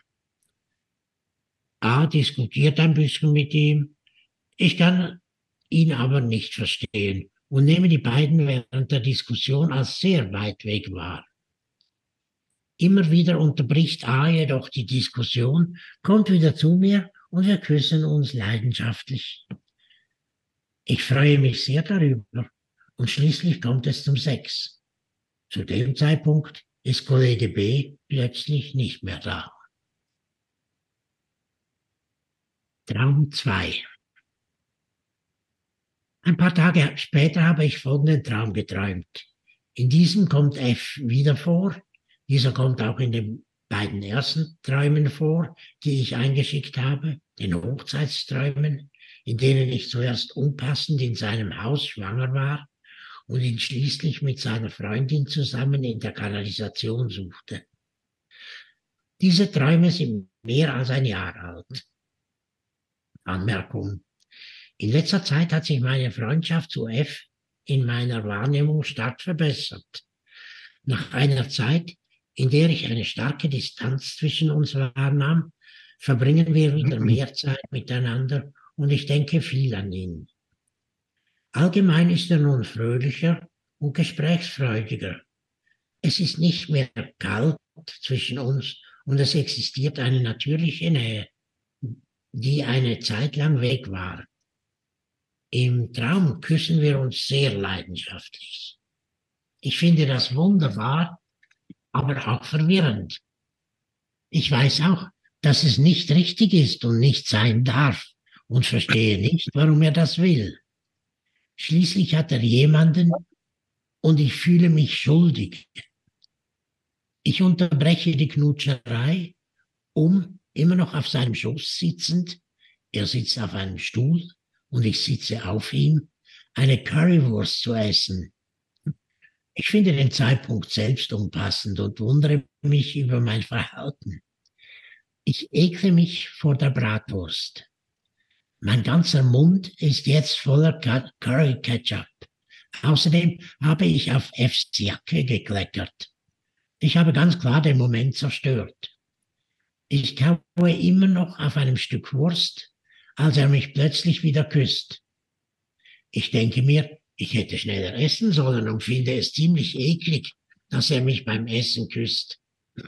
A diskutiert ein bisschen mit ihm. Ich kann ihn aber nicht verstehen und nehme die beiden während der Diskussion als sehr weit weg wahr. Immer wieder unterbricht A jedoch die Diskussion, kommt wieder zu mir und wir küssen uns leidenschaftlich. Ich freue mich sehr darüber und schließlich kommt es zum Sex. Zu dem Zeitpunkt ist Kollege B plötzlich nicht mehr da. Traum 2. Ein paar Tage später habe ich folgenden Traum geträumt. In diesem kommt F wieder vor. Dieser kommt auch in den beiden ersten Träumen vor, die ich eingeschickt habe, den Hochzeitsträumen, in denen ich zuerst unpassend in seinem Haus schwanger war und ihn schließlich mit seiner Freundin zusammen in der Kanalisation suchte. Diese Träume sind mehr als ein Jahr alt. Anmerkung: In letzter Zeit hat sich meine Freundschaft zu F in meiner Wahrnehmung stark verbessert. Nach einer Zeit, in der ich eine starke Distanz zwischen uns wahrnahm, verbringen wir wieder mehr Zeit miteinander und ich denke viel an ihn. Allgemein ist er nun fröhlicher und gesprächsfreudiger. Es ist nicht mehr kalt zwischen uns und es existiert eine natürliche Nähe, die eine Zeit lang weg war. Im Traum küssen wir uns sehr leidenschaftlich. Ich finde das wunderbar, aber auch verwirrend. Ich weiß auch, dass es nicht richtig ist und nicht sein darf und verstehe nicht, warum er das will. Schließlich hat er jemanden und ich fühle mich schuldig. Ich unterbreche die Knutscherei, immer noch auf seinem Schoß sitzend, er sitzt auf einem Stuhl und ich sitze auf ihm, eine Currywurst zu essen. Ich finde den Zeitpunkt selbst unpassend und wundere mich über mein Verhalten. Ich ekle mich vor der Bratwurst. Mein ganzer Mund ist jetzt voller Curry Ketchup. Außerdem habe ich auf Fs Jacke gekleckert. Ich habe ganz klar den Moment zerstört. Ich kaue immer noch auf einem Stück Wurst, als er mich plötzlich wieder küsst. Ich denke mir, ich hätte schneller essen sollen und finde es ziemlich eklig, dass er mich beim Essen küsst.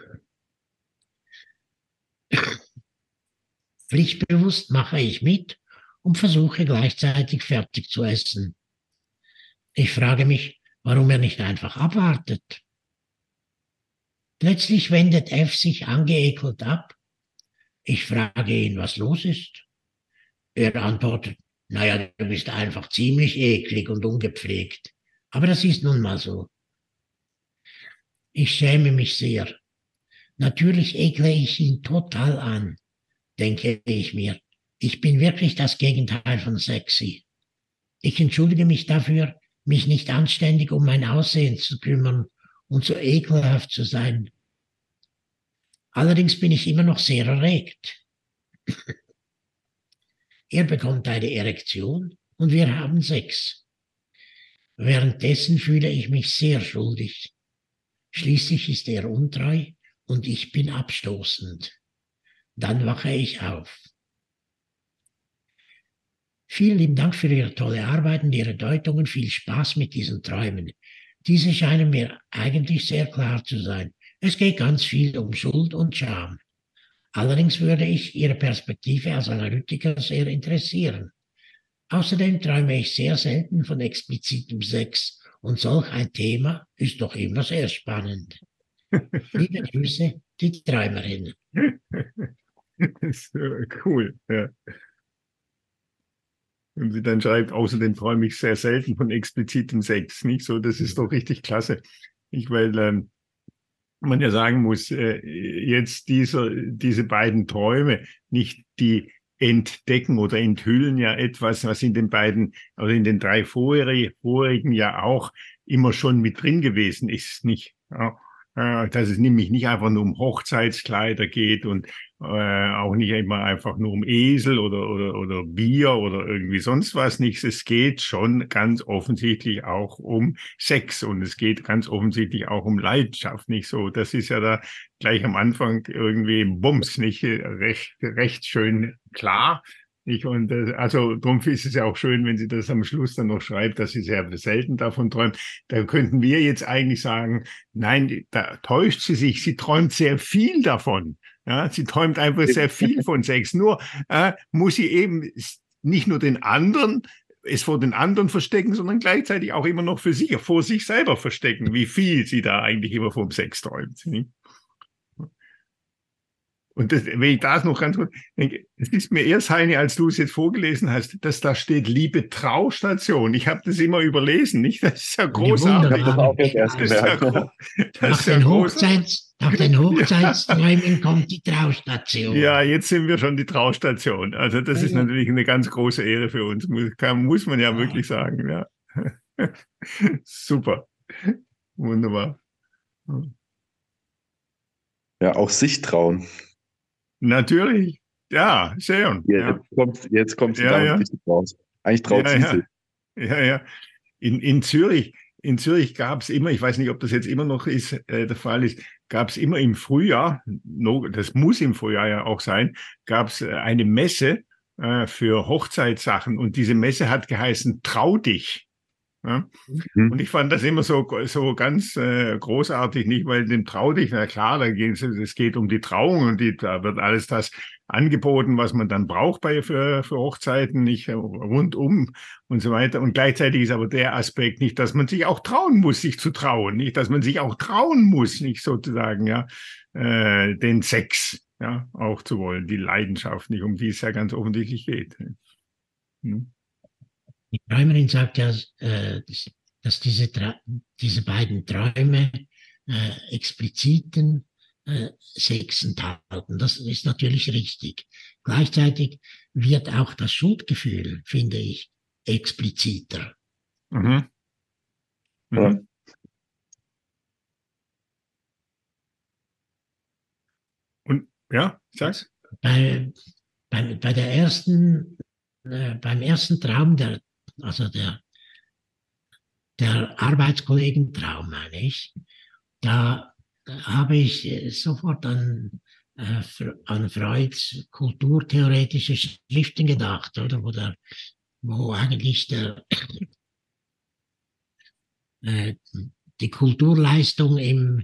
Pflichtbewusst mache ich mit und versuche gleichzeitig fertig zu essen. Ich frage mich, warum er nicht einfach abwartet. Plötzlich wendet F sich angeekelt ab. Ich frage ihn, was los ist. Er antwortet, naja, du bist einfach ziemlich eklig und ungepflegt. Aber das ist nun mal so. Ich schäme mich sehr. Natürlich ekle ich ihn total an, denke ich mir. Ich bin wirklich das Gegenteil von sexy. Ich entschuldige mich dafür, mich nicht anständig um mein Aussehen zu kümmern und so ekelhaft zu sein. Allerdings bin ich immer noch sehr erregt. Er bekommt eine Erektion und wir haben Sex. Währenddessen fühle ich mich sehr schuldig. Schließlich ist er untreu und ich bin abstoßend. Dann wache ich auf. Vielen lieben Dank für Ihre tolle Arbeit und Ihre Deutungen. Viel Spaß mit diesen Träumen. Diese scheinen mir eigentlich sehr klar zu sein. Es geht ganz viel um Schuld und Scham. Allerdings würde ich Ihre Perspektive als Analytiker sehr interessieren. Außerdem träume ich sehr selten von explizitem Sex und solch ein Thema ist doch immer sehr spannend. Liebe Grüße, die Träumerin. Cool, ja. Und sie dann schreibt, außerdem träume ich sehr selten von explizitem Sex, nicht so? Das ist doch richtig klasse. Weil man ja sagen muss, jetzt diese beiden Träume, nicht die entdecken oder enthüllen ja etwas, was in den beiden oder in den drei vorigen ja auch immer schon mit drin gewesen ist, nicht? Ja. Dass es nämlich nicht einfach nur um Hochzeitskleider geht und auch nicht immer einfach nur um Esel oder Bier oder irgendwie sonst was nichts. Es geht schon ganz offensichtlich auch um Sex und es geht ganz offensichtlich auch um Leidenschaft, nicht so? Das ist ja da gleich am Anfang irgendwie Bums, nicht recht schön klar. Nicht? Und also darum ist es ja auch schön, wenn sie das am Schluss dann noch schreibt, dass sie sehr selten davon träumt. Da könnten wir jetzt eigentlich sagen, nein, da täuscht sie sich. Sie träumt sehr viel davon. Ja, sie träumt einfach sehr viel von Sex. Nur muss sie eben nicht nur es vor den anderen verstecken, sondern gleichzeitig auch immer noch vor sich selber verstecken, wie viel sie da eigentlich immer vom Sex träumt. Nicht? Und das, wenn ich das noch ganz kurz denke, es ist mir erst, Heini, als du es jetzt vorgelesen hast, dass da steht, liebe Traustation. Ich habe das immer überlesen, nicht? Das ist ja großartig. Ich habe das auch jetzt erst gemerkt. Nach den Hochzeitsträumen kommt die Traustation. Ja, jetzt sind wir schon die Traustation. Also das ist natürlich eine ganz große Ehre für uns, muss man ja wirklich sagen. Ja. Super. Wunderbar. Ja, auch sich trauen. Natürlich, ja, sehr. Jetzt kommt sie ja, damit richtig raus. Eigentlich traut sie sich. Ja. In Zürich gab es immer, ich weiß nicht, ob das jetzt immer noch der Fall ist, gab es immer im Frühjahr, das muss im Frühjahr ja auch sein, gab es eine Messe für Hochzeitssachen und diese Messe hat geheißen Trau dich. Ja? Und ich fand das immer so ganz großartig, nicht, weil dem Trau dich, na klar, es geht um die Trauung und da wird alles das angeboten, was man dann braucht für Hochzeiten, nicht rundum und so weiter. Und gleichzeitig ist aber der Aspekt nicht, dass man sich auch trauen muss, sich zu trauen, nicht, dass man sich auch trauen muss, nicht sozusagen, ja, den Sex, ja, auch zu wollen, die Leidenschaft, nicht, um die es ja ganz offensichtlich geht. Die Träumerin sagt ja, dass diese beiden Träume expliziten Sex enthalten. Das ist natürlich richtig. Gleichzeitig wird auch das Schuldgefühl, finde ich, expliziter. Mhm. Ja. Und ja, sag's. Beim ersten Traum, der Arbeitskollegen-Traum, meine ich, da habe ich sofort an Freuds kulturtheoretische Schriften gedacht, oder wo eigentlich die Kulturleistung im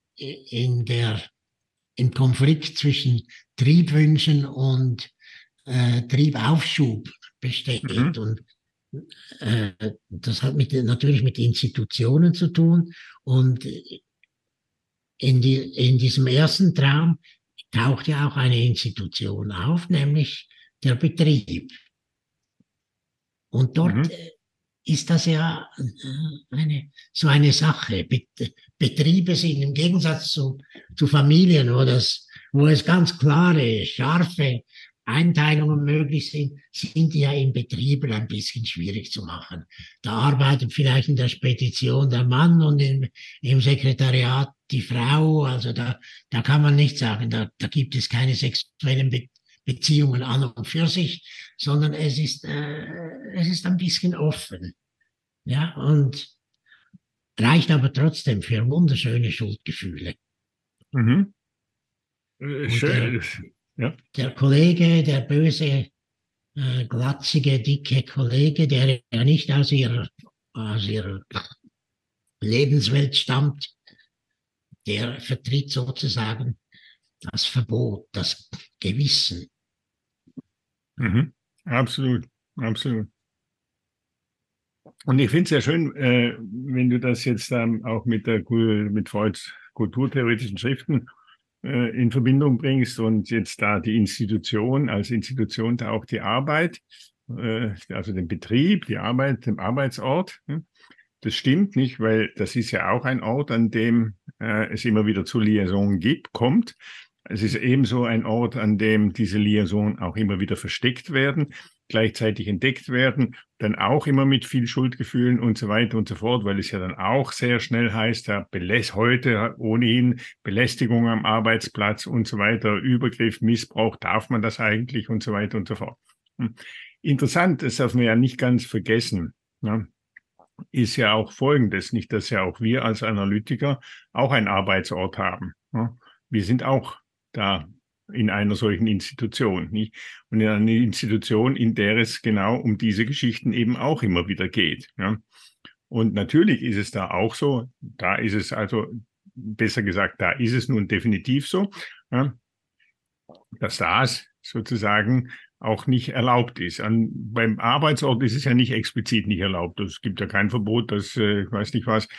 Konflikt zwischen Triebwünschen und Triebaufschub besteht. Mhm. Und das hat natürlich mit Institutionen zu tun. Und in diesem ersten Traum taucht ja auch eine Institution auf, nämlich der Betrieb. Und dort ist das ja so eine Sache. Betriebe sind im Gegensatz zu Familien, wo es ganz klare, scharfe Einteilungen möglich sind die ja in Betrieben ein bisschen schwierig zu machen. Da arbeitet vielleicht in der Spedition der Mann und im Sekretariat die Frau. Also da kann man nicht sagen, da gibt es keine sexuellen Beziehungen an und für sich, sondern es ist ein bisschen offen. Ja, und reicht aber trotzdem für wunderschöne Schuldgefühle. Mhm. Und Schön. Ja. der Kollege, der böse, glatzige, dicke Kollege, der ja nicht aus ihrer Lebenswelt stammt, der vertritt sozusagen das Verbot, das Gewissen. Mhm. Absolut, absolut. Und ich finde es sehr schön, wenn du das jetzt auch mit mit Freuds kulturtheoretischen Schriften in Verbindung bringst und jetzt da die Institution, als Institution da auch die Arbeit, also den Betrieb, die Arbeit, den Arbeitsort. Das stimmt nicht, weil das ist ja auch ein Ort, an dem es immer wieder zu Liaison kommt. Es ist ebenso ein Ort, an dem diese Liaison auch immer wieder versteckt werden, gleichzeitig entdeckt werden, dann auch immer mit viel Schuldgefühlen und so weiter und so fort, weil es ja dann auch sehr schnell heißt, ja, heute ohnehin Belästigung am Arbeitsplatz und so weiter, Übergriff, Missbrauch, darf man das eigentlich und so weiter und so fort. Interessant, das darf man ja nicht ganz vergessen, ja, ist ja auch Folgendes, nicht, dass ja auch wir als Analytiker auch einen Arbeitsort haben. Ja. Wir sind auch da in einer solchen Institution, nicht? Und in einer Institution, in der es genau um diese Geschichten eben auch immer wieder geht. Ja. Und natürlich ist es da auch so, da ist es also, besser gesagt, da ist es nun definitiv so, ja, dass das sozusagen auch nicht erlaubt ist. Beim Arbeitsort ist es ja nicht explizit nicht erlaubt. Es gibt ja kein Verbot, dass, ich weiß nicht was,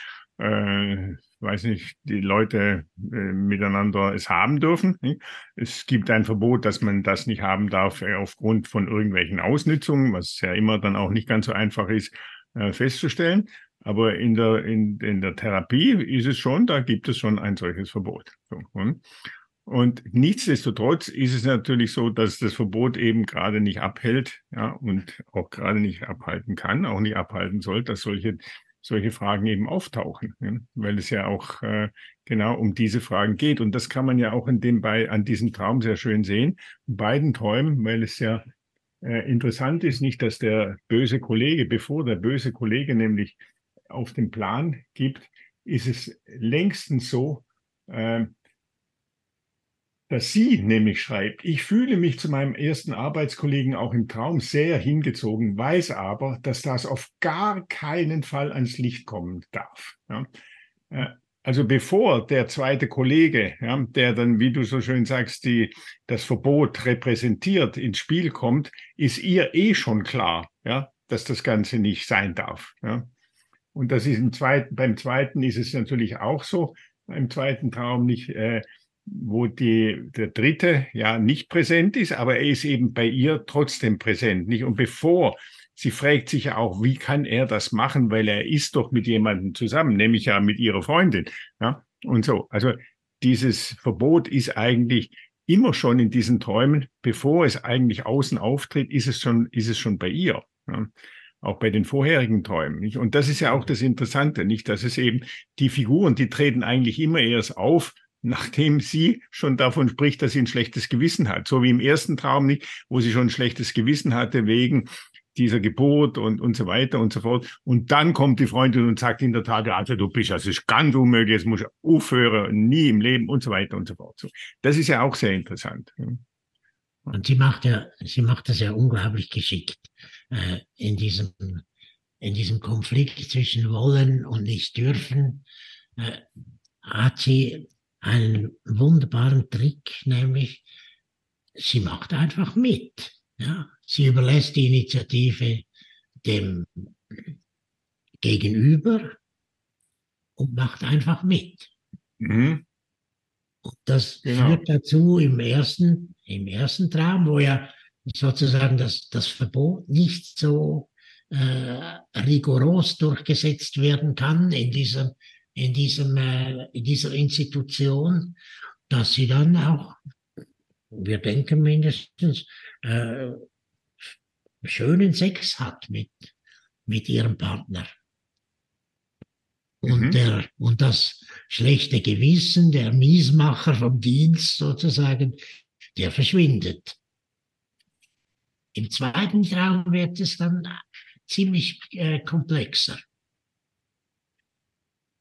weiß nicht, die Leute miteinander es haben dürfen. Nicht? Es gibt ein Verbot, dass man das nicht haben darf aufgrund von irgendwelchen Ausnützungen, was ja immer dann auch nicht ganz so einfach ist festzustellen. Aber in der Therapie ist es schon, da gibt es schon ein solches Verbot. So, und nichtsdestotrotz ist es natürlich so, dass das Verbot eben gerade nicht abhält, ja, und auch gerade nicht abhalten kann, auch nicht abhalten soll, dass solche Fragen eben auftauchen, ja, weil es ja auch genau um diese Fragen geht. Und das kann man ja auch an diesem Traum sehr schön sehen, in beiden Träumen, weil es ja interessant ist, nicht, dass der böse Kollege, bevor der böse Kollege nämlich auf den Plan gibt, ist es längstens so, dass sie nämlich schreibt, ich fühle mich zu meinem ersten Arbeitskollegen auch im Traum sehr hingezogen, weiß aber, dass das auf gar keinen Fall ans Licht kommen darf. Ja. Also bevor der zweite Kollege, ja, der dann, wie du so schön sagst, das Verbot repräsentiert, ins Spiel kommt, ist ihr schon klar, ja, dass das Ganze nicht sein darf. Ja. Und das ist beim zweiten ist es natürlich auch so, im zweiten Traum nicht, wo der Dritte ja nicht präsent ist, aber er ist eben bei ihr trotzdem präsent. Nicht? Und sie fragt sich ja auch, wie kann er das machen, weil er ist doch mit jemandem zusammen, nämlich ja mit ihrer Freundin. Ja? Und so. Also dieses Verbot ist eigentlich immer schon in diesen Träumen, bevor es eigentlich außen auftritt, ist es schon bei ihr. Ja? Auch bei den vorherigen Träumen. Nicht? Und das ist ja auch das Interessante, nicht, dass es eben die Figuren, die treten eigentlich immer erst auf, nachdem sie schon davon spricht, dass sie ein schlechtes Gewissen hat. So wie im ersten Traum nicht, wo sie schon ein schlechtes Gewissen hatte wegen dieser Geburt und so weiter und so fort. Und dann kommt die Freundin und sagt in der Tat, also du bist, das ist ganz unmöglich, es muss aufhören, nie im Leben und so weiter und so fort. So, das ist ja auch sehr interessant. Und sie macht das ja unglaublich geschickt in diesem Konflikt zwischen wollen und nicht dürfen. Hat sie einen wunderbaren Trick, nämlich sie macht einfach mit. Ja? Sie überlässt die Initiative dem Gegenüber und macht einfach mit. Mhm. Und das Genau. führt dazu im ersten Traum, wo ja sozusagen das Verbot nicht so rigoros durchgesetzt werden kann in dieser Institution, dass sie dann auch, wir denken mindestens, schönen Sex hat mit ihrem Partner. Und, und das schlechte Gewissen, der Miesmacher vom Dienst sozusagen, der verschwindet. Im zweiten Traum wird es dann ziemlich komplexer.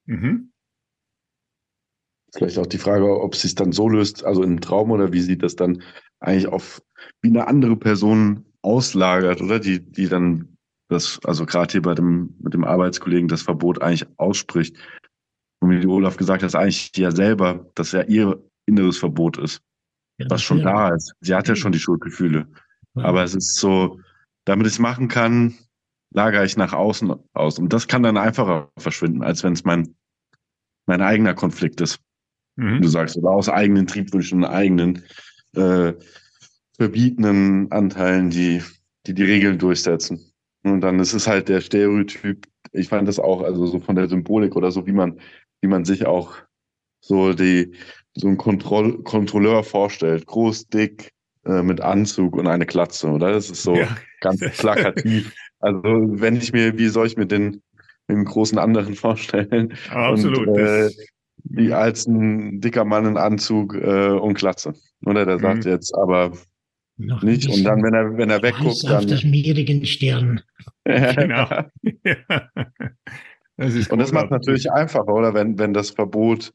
Mhm. Vielleicht auch die Frage, ob es sich dann so löst, also im Traum, oder wie sieht das dann eigentlich auf wie eine andere Person auslagert, oder? Die dann das, also gerade hier mit dem Arbeitskollegen das Verbot eigentlich ausspricht. Und wie du, Olaf, gesagt hast, eigentlich ja selber, dass ja ihr inneres Verbot ist, Ja, was schon natürlich. da ist. Sie hat ja schon die Schuldgefühle. Ja. Aber es ist so, damit ich es machen kann, lagere ich nach außen aus. Und das kann dann einfacher verschwinden, als wenn es mein eigener Konflikt ist. Wie du Mhm. sagst, oder aus eigenen Triebwünschen, eigenen äh, verbietenen Anteilen, die Regeln durchsetzen. Und dann ist es halt der Stereotyp, ich fand das auch, also so von der Symbolik oder so, wie man sich auch so so einen Kontrolleur vorstellt. Groß, dick, mit Anzug und eine Glatze, oder? Das ist so Ja, ganz das, plakativ. Also wie soll ich mir den großen anderen vorstellen? Und absolut. Das, wie als ein dicker Mann in Anzug und Glatze. Oder der sagt mhm. jetzt aber Noch ein nicht. Und dann, bisschen wenn er Schweiß wegguckt, auf der dann. schmierigen Stirn. Genau. Ja. Das ist Und das macht großartig. natürlich einfacher, oder? Wenn das Verbot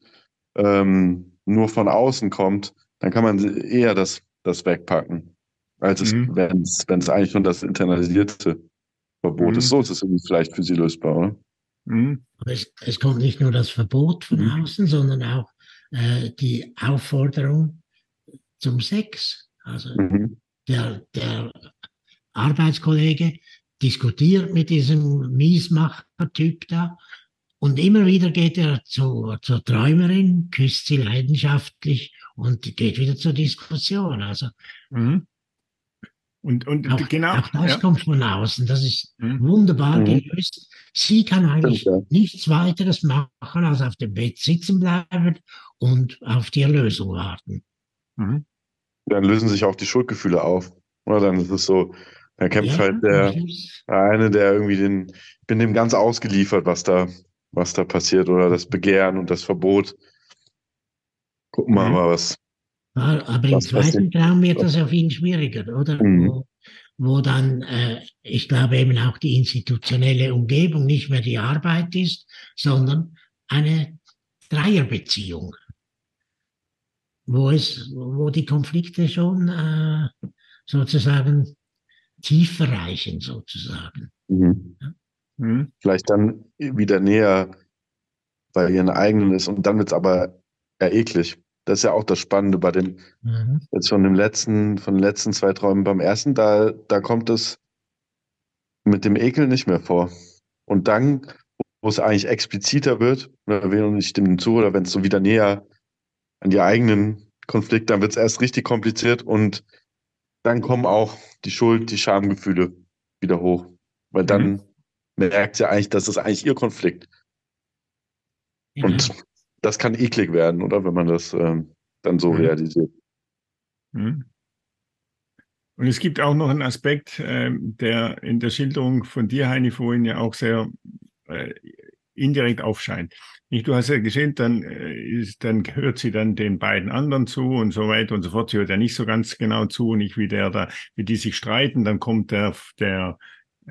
nur von außen kommt, dann kann man eher das wegpacken, als Mhm. wenn es eigentlich schon das internalisierte Verbot ist. Mhm. So ist es irgendwie vielleicht für Sie lösbar, oder? Mhm. Aber es kommt nicht nur das Verbot von Mhm. außen, sondern auch die Aufforderung zum Sex. Also Mhm. der Arbeitskollege diskutiert mit diesem Miesmacher-Typ da und immer wieder geht er zur Träumerin, küsst sie leidenschaftlich und geht wieder zur Diskussion. Also Mhm. Und genau, auch das ja. kommt von außen. Das ist Mhm. wunderbar Mhm. gelöst. Sie kann Stimmt, eigentlich ja. nichts weiteres machen, als auf dem Bett sitzen bleiben und auf die Erlösung warten. Mhm. Dann lösen sich auch die Schuldgefühle auf. Oder dann ist es so, dann kämpft Ja, halt am der Schluss. eine, der irgendwie ich bin dem ganz ausgeliefert, was da passiert, oder das Begehren und das Verbot. Gucken wir Mhm. mal, Ja, aber im was passiert. zweiten Traum wird das ja viel schwieriger, oder? Mhm. Wo dann, ich glaube, eben auch die institutionelle Umgebung nicht mehr die Arbeit ist, sondern eine Dreierbeziehung, wo die Konflikte schon sozusagen tiefer reichen, sozusagen. Mhm. Ja. Mhm. Vielleicht dann wieder näher bei ihren eigenen ist, und dann wird es aber eher eklig. Das ist ja auch das Spannende bei Mhm. jetzt von den letzten zwei Träumen. Beim ersten, da kommt es mit dem Ekel nicht mehr vor. Und dann, wo es eigentlich expliziter wird, oder wenn ich stimme zu, oder wenn es so wieder näher an die eigenen Konflikte, dann wird es erst richtig kompliziert, und dann kommen auch die Schuld, die Schamgefühle wieder hoch. Weil Mhm. dann merkt sie eigentlich, das ist eigentlich ihr Konflikt. Und Genau. das kann eklig werden, oder? Wenn man das dann so Mhm. realisiert. Mhm. Und es gibt auch noch einen Aspekt, der in der Schilderung von dir, Heini, vorhin ja auch sehr äh, indirekt aufscheint. Nicht, du hast ja gesehen, dann hört sie dann den beiden anderen zu und so weiter und so fort. Sie hört ja nicht so ganz genau zu, nicht wie die sich streiten. Dann kommt äh,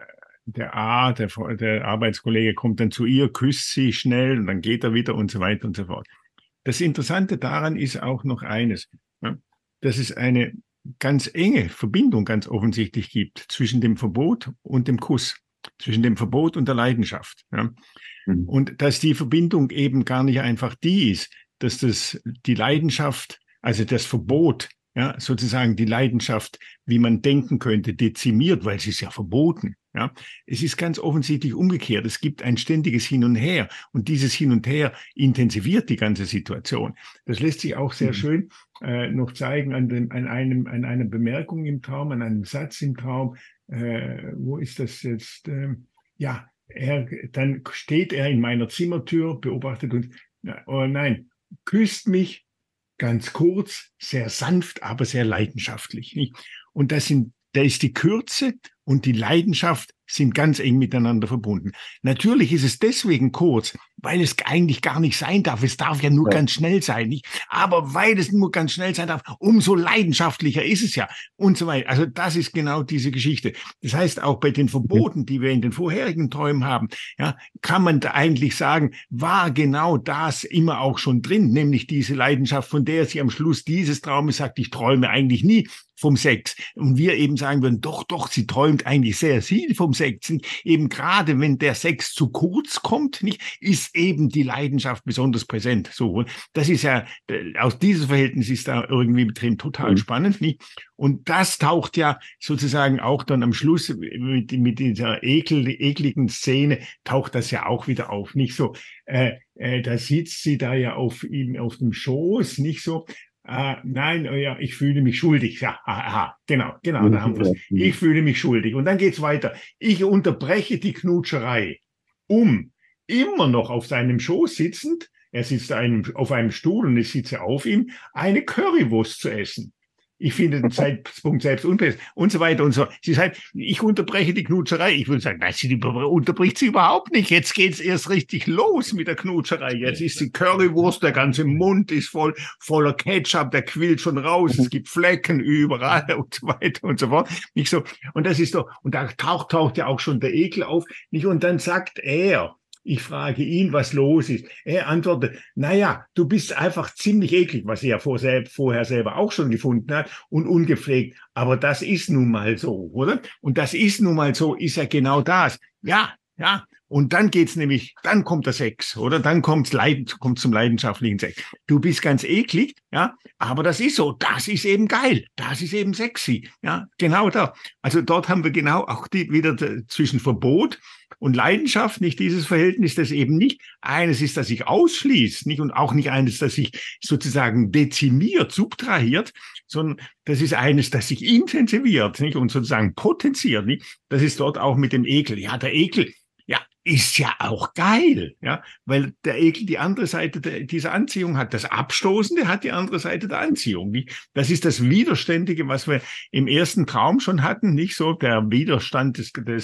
der Arbeitskollege kommt dann zu ihr, küsst sie schnell und dann geht er wieder und so weiter und so fort. Das Interessante daran ist auch noch eines, ja, dass es eine ganz enge Verbindung ganz offensichtlich gibt zwischen dem Verbot und dem Kuss, zwischen dem Verbot und der Leidenschaft. Ja. Mhm. Und dass die Verbindung eben gar nicht einfach die ist, dass die Leidenschaft, also das Verbot, ja, sozusagen die Leidenschaft, wie man denken könnte, dezimiert, weil sie ist ja verboten. Ja. Es ist ganz offensichtlich umgekehrt. Es gibt ein ständiges Hin und Her, und dieses Hin und Her intensiviert die ganze Situation. Das lässt sich auch sehr Mhm. schön noch zeigen an einer Bemerkung im Traum, an einem Satz im Traum. Wo ist das jetzt? Ja, dann steht er in meiner Zimmertür, beobachtet uns, oh nein, küsst mich ganz kurz, sehr sanft, aber sehr leidenschaftlich. Nicht? Und da ist die Kürze und die Leidenschaft sind ganz eng miteinander verbunden. Natürlich ist es deswegen kurz, weil es eigentlich gar nicht sein darf. Es darf ja nur ganz schnell sein, nicht? Aber weil es nur ganz schnell sein darf, umso leidenschaftlicher ist es ja und so weiter. Also das ist genau diese Geschichte. Das heißt, auch bei den Verboten, die wir in den vorherigen Träumen haben, ja, kann man da eigentlich sagen, war genau das immer auch schon drin, nämlich diese Leidenschaft, von der sie am Schluss dieses Traumes sagt, ich träume eigentlich nie vom Sex. Und wir eben sagen würden, doch, sie träumt eigentlich sehr viel vom Sex. Und eben gerade wenn der Sex zu kurz kommt, nicht, ist eben die Leidenschaft besonders präsent. So, und das ist ja, aus diesem Verhältnis ist da irgendwie drin total spannend, nicht? Und das taucht ja sozusagen auch dann am Schluss mit dieser ekligen Szene, taucht das ja auch wieder auf, nicht so. Da sitzt sie da ja auf ihm, auf dem Schoß, nicht so. Nein, ja, ich fühle mich schuldig. Ja, genau, da haben wir es. Ich fühle mich schuldig. Und dann geht's weiter. Ich unterbreche die Knutscherei, um immer noch auf seinem Schoß sitzend, er sitzt auf einem Stuhl und ich sitze auf ihm, eine Currywurst zu essen. Ich finde den Zeitpunkt selbst unpassend und so weiter und so. Sie sagt, ich unterbreche die Knutscherei. Ich würde sagen, nein, sie unterbricht sie überhaupt nicht. Jetzt geht's erst richtig los mit der Knutscherei. Jetzt ist die Currywurst, der ganze Mund ist voller Ketchup, der quillt schon raus. Es gibt Flecken überall und so weiter und so fort. Nicht so. Und das ist doch, und da taucht ja auch schon der Ekel auf. Nicht? Und dann sagt er, ich frage ihn, was los ist. Er antwortet, naja, du bist einfach ziemlich eklig, was er ja vorher selber auch schon gefunden hat und ungepflegt. Aber das ist nun mal so, oder? Und das ist nun mal so, ist ja genau das. Ja. Und dann geht's nämlich, dann kommt der Sex, oder? Dann kommt zum leidenschaftlichen Sex. Du bist ganz eklig, ja, aber das ist so, das ist eben geil, das ist eben sexy, ja, genau da. Also dort haben wir genau auch wieder zwischen Verbot und Leidenschaft, nicht dieses Verhältnis, das eben nicht eines ist, das sich ausschließt, nicht und auch nicht eines, das sich sozusagen dezimiert, subtrahiert, sondern das ist eines, das sich intensiviert, nicht und sozusagen potenziert, nicht. Das ist dort auch mit dem Ekel. Ja, der Ekel, ja, ist ja auch geil, ja, weil der Ekel die andere Seite dieser Anziehung hat. Das Abstoßende hat die andere Seite der Anziehung. Nicht? Das ist das Widerständige, was wir im ersten Traum schon hatten, nicht so der Widerstand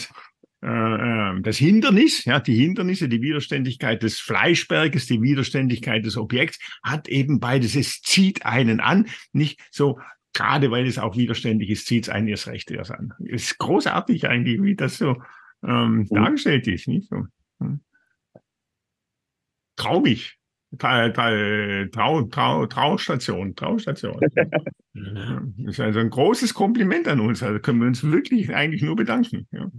das Hindernis, ja, die Hindernisse, die Widerständigkeit des Fleischberges, die Widerständigkeit des Objekts, hat eben beides. Es zieht einen an, nicht so, gerade weil es auch widerständig ist, zieht es einen erst an. Ist großartig eigentlich, wie das so dargestellt ist, nicht so. Traumig. Traustation. Das ist also ein großes Kompliment an uns. Also können wir uns wirklich eigentlich nur bedanken. Ja.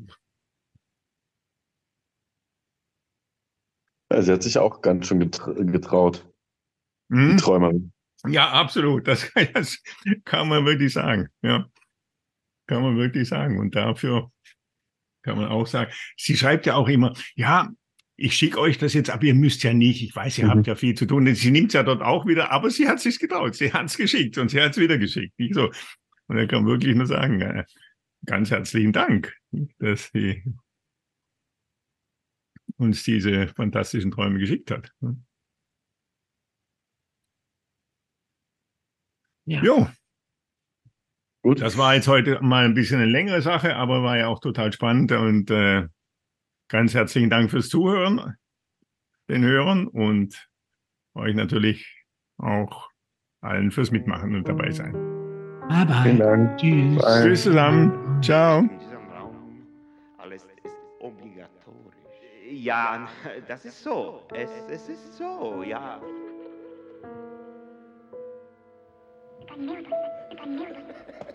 Sie hat sich auch ganz schön getraut, die Träumerin. Ja, absolut. Das kann man wirklich sagen. Ja, kann man wirklich sagen. Und dafür kann man auch sagen, sie schreibt ja auch immer, ja, ich schicke euch das jetzt, aber ihr müsst ja nicht. Ich weiß, ihr habt ja viel zu tun. Sie nimmt es ja dort auch wieder, aber sie hat es sich getraut. Sie hat es geschickt und sie hat es wieder geschickt. Nicht so. Und er kann wirklich nur sagen, ganz herzlichen Dank, dass sie uns diese fantastischen Träume geschickt hat. Ja. Jo. Gut. Das war jetzt heute mal ein bisschen eine längere Sache, aber war ja auch total spannend und ganz herzlichen Dank fürs Zuhören, den Hörern und euch natürlich auch allen fürs Mitmachen und dabei sein. Bye bye. Vielen Dank. Tschüss. Bye. Tschüss zusammen. Ciao. In diesem Raum alles ist obligatorisch. Ja, das ist so. Es ist so, ja. If I knew this, if I knew this.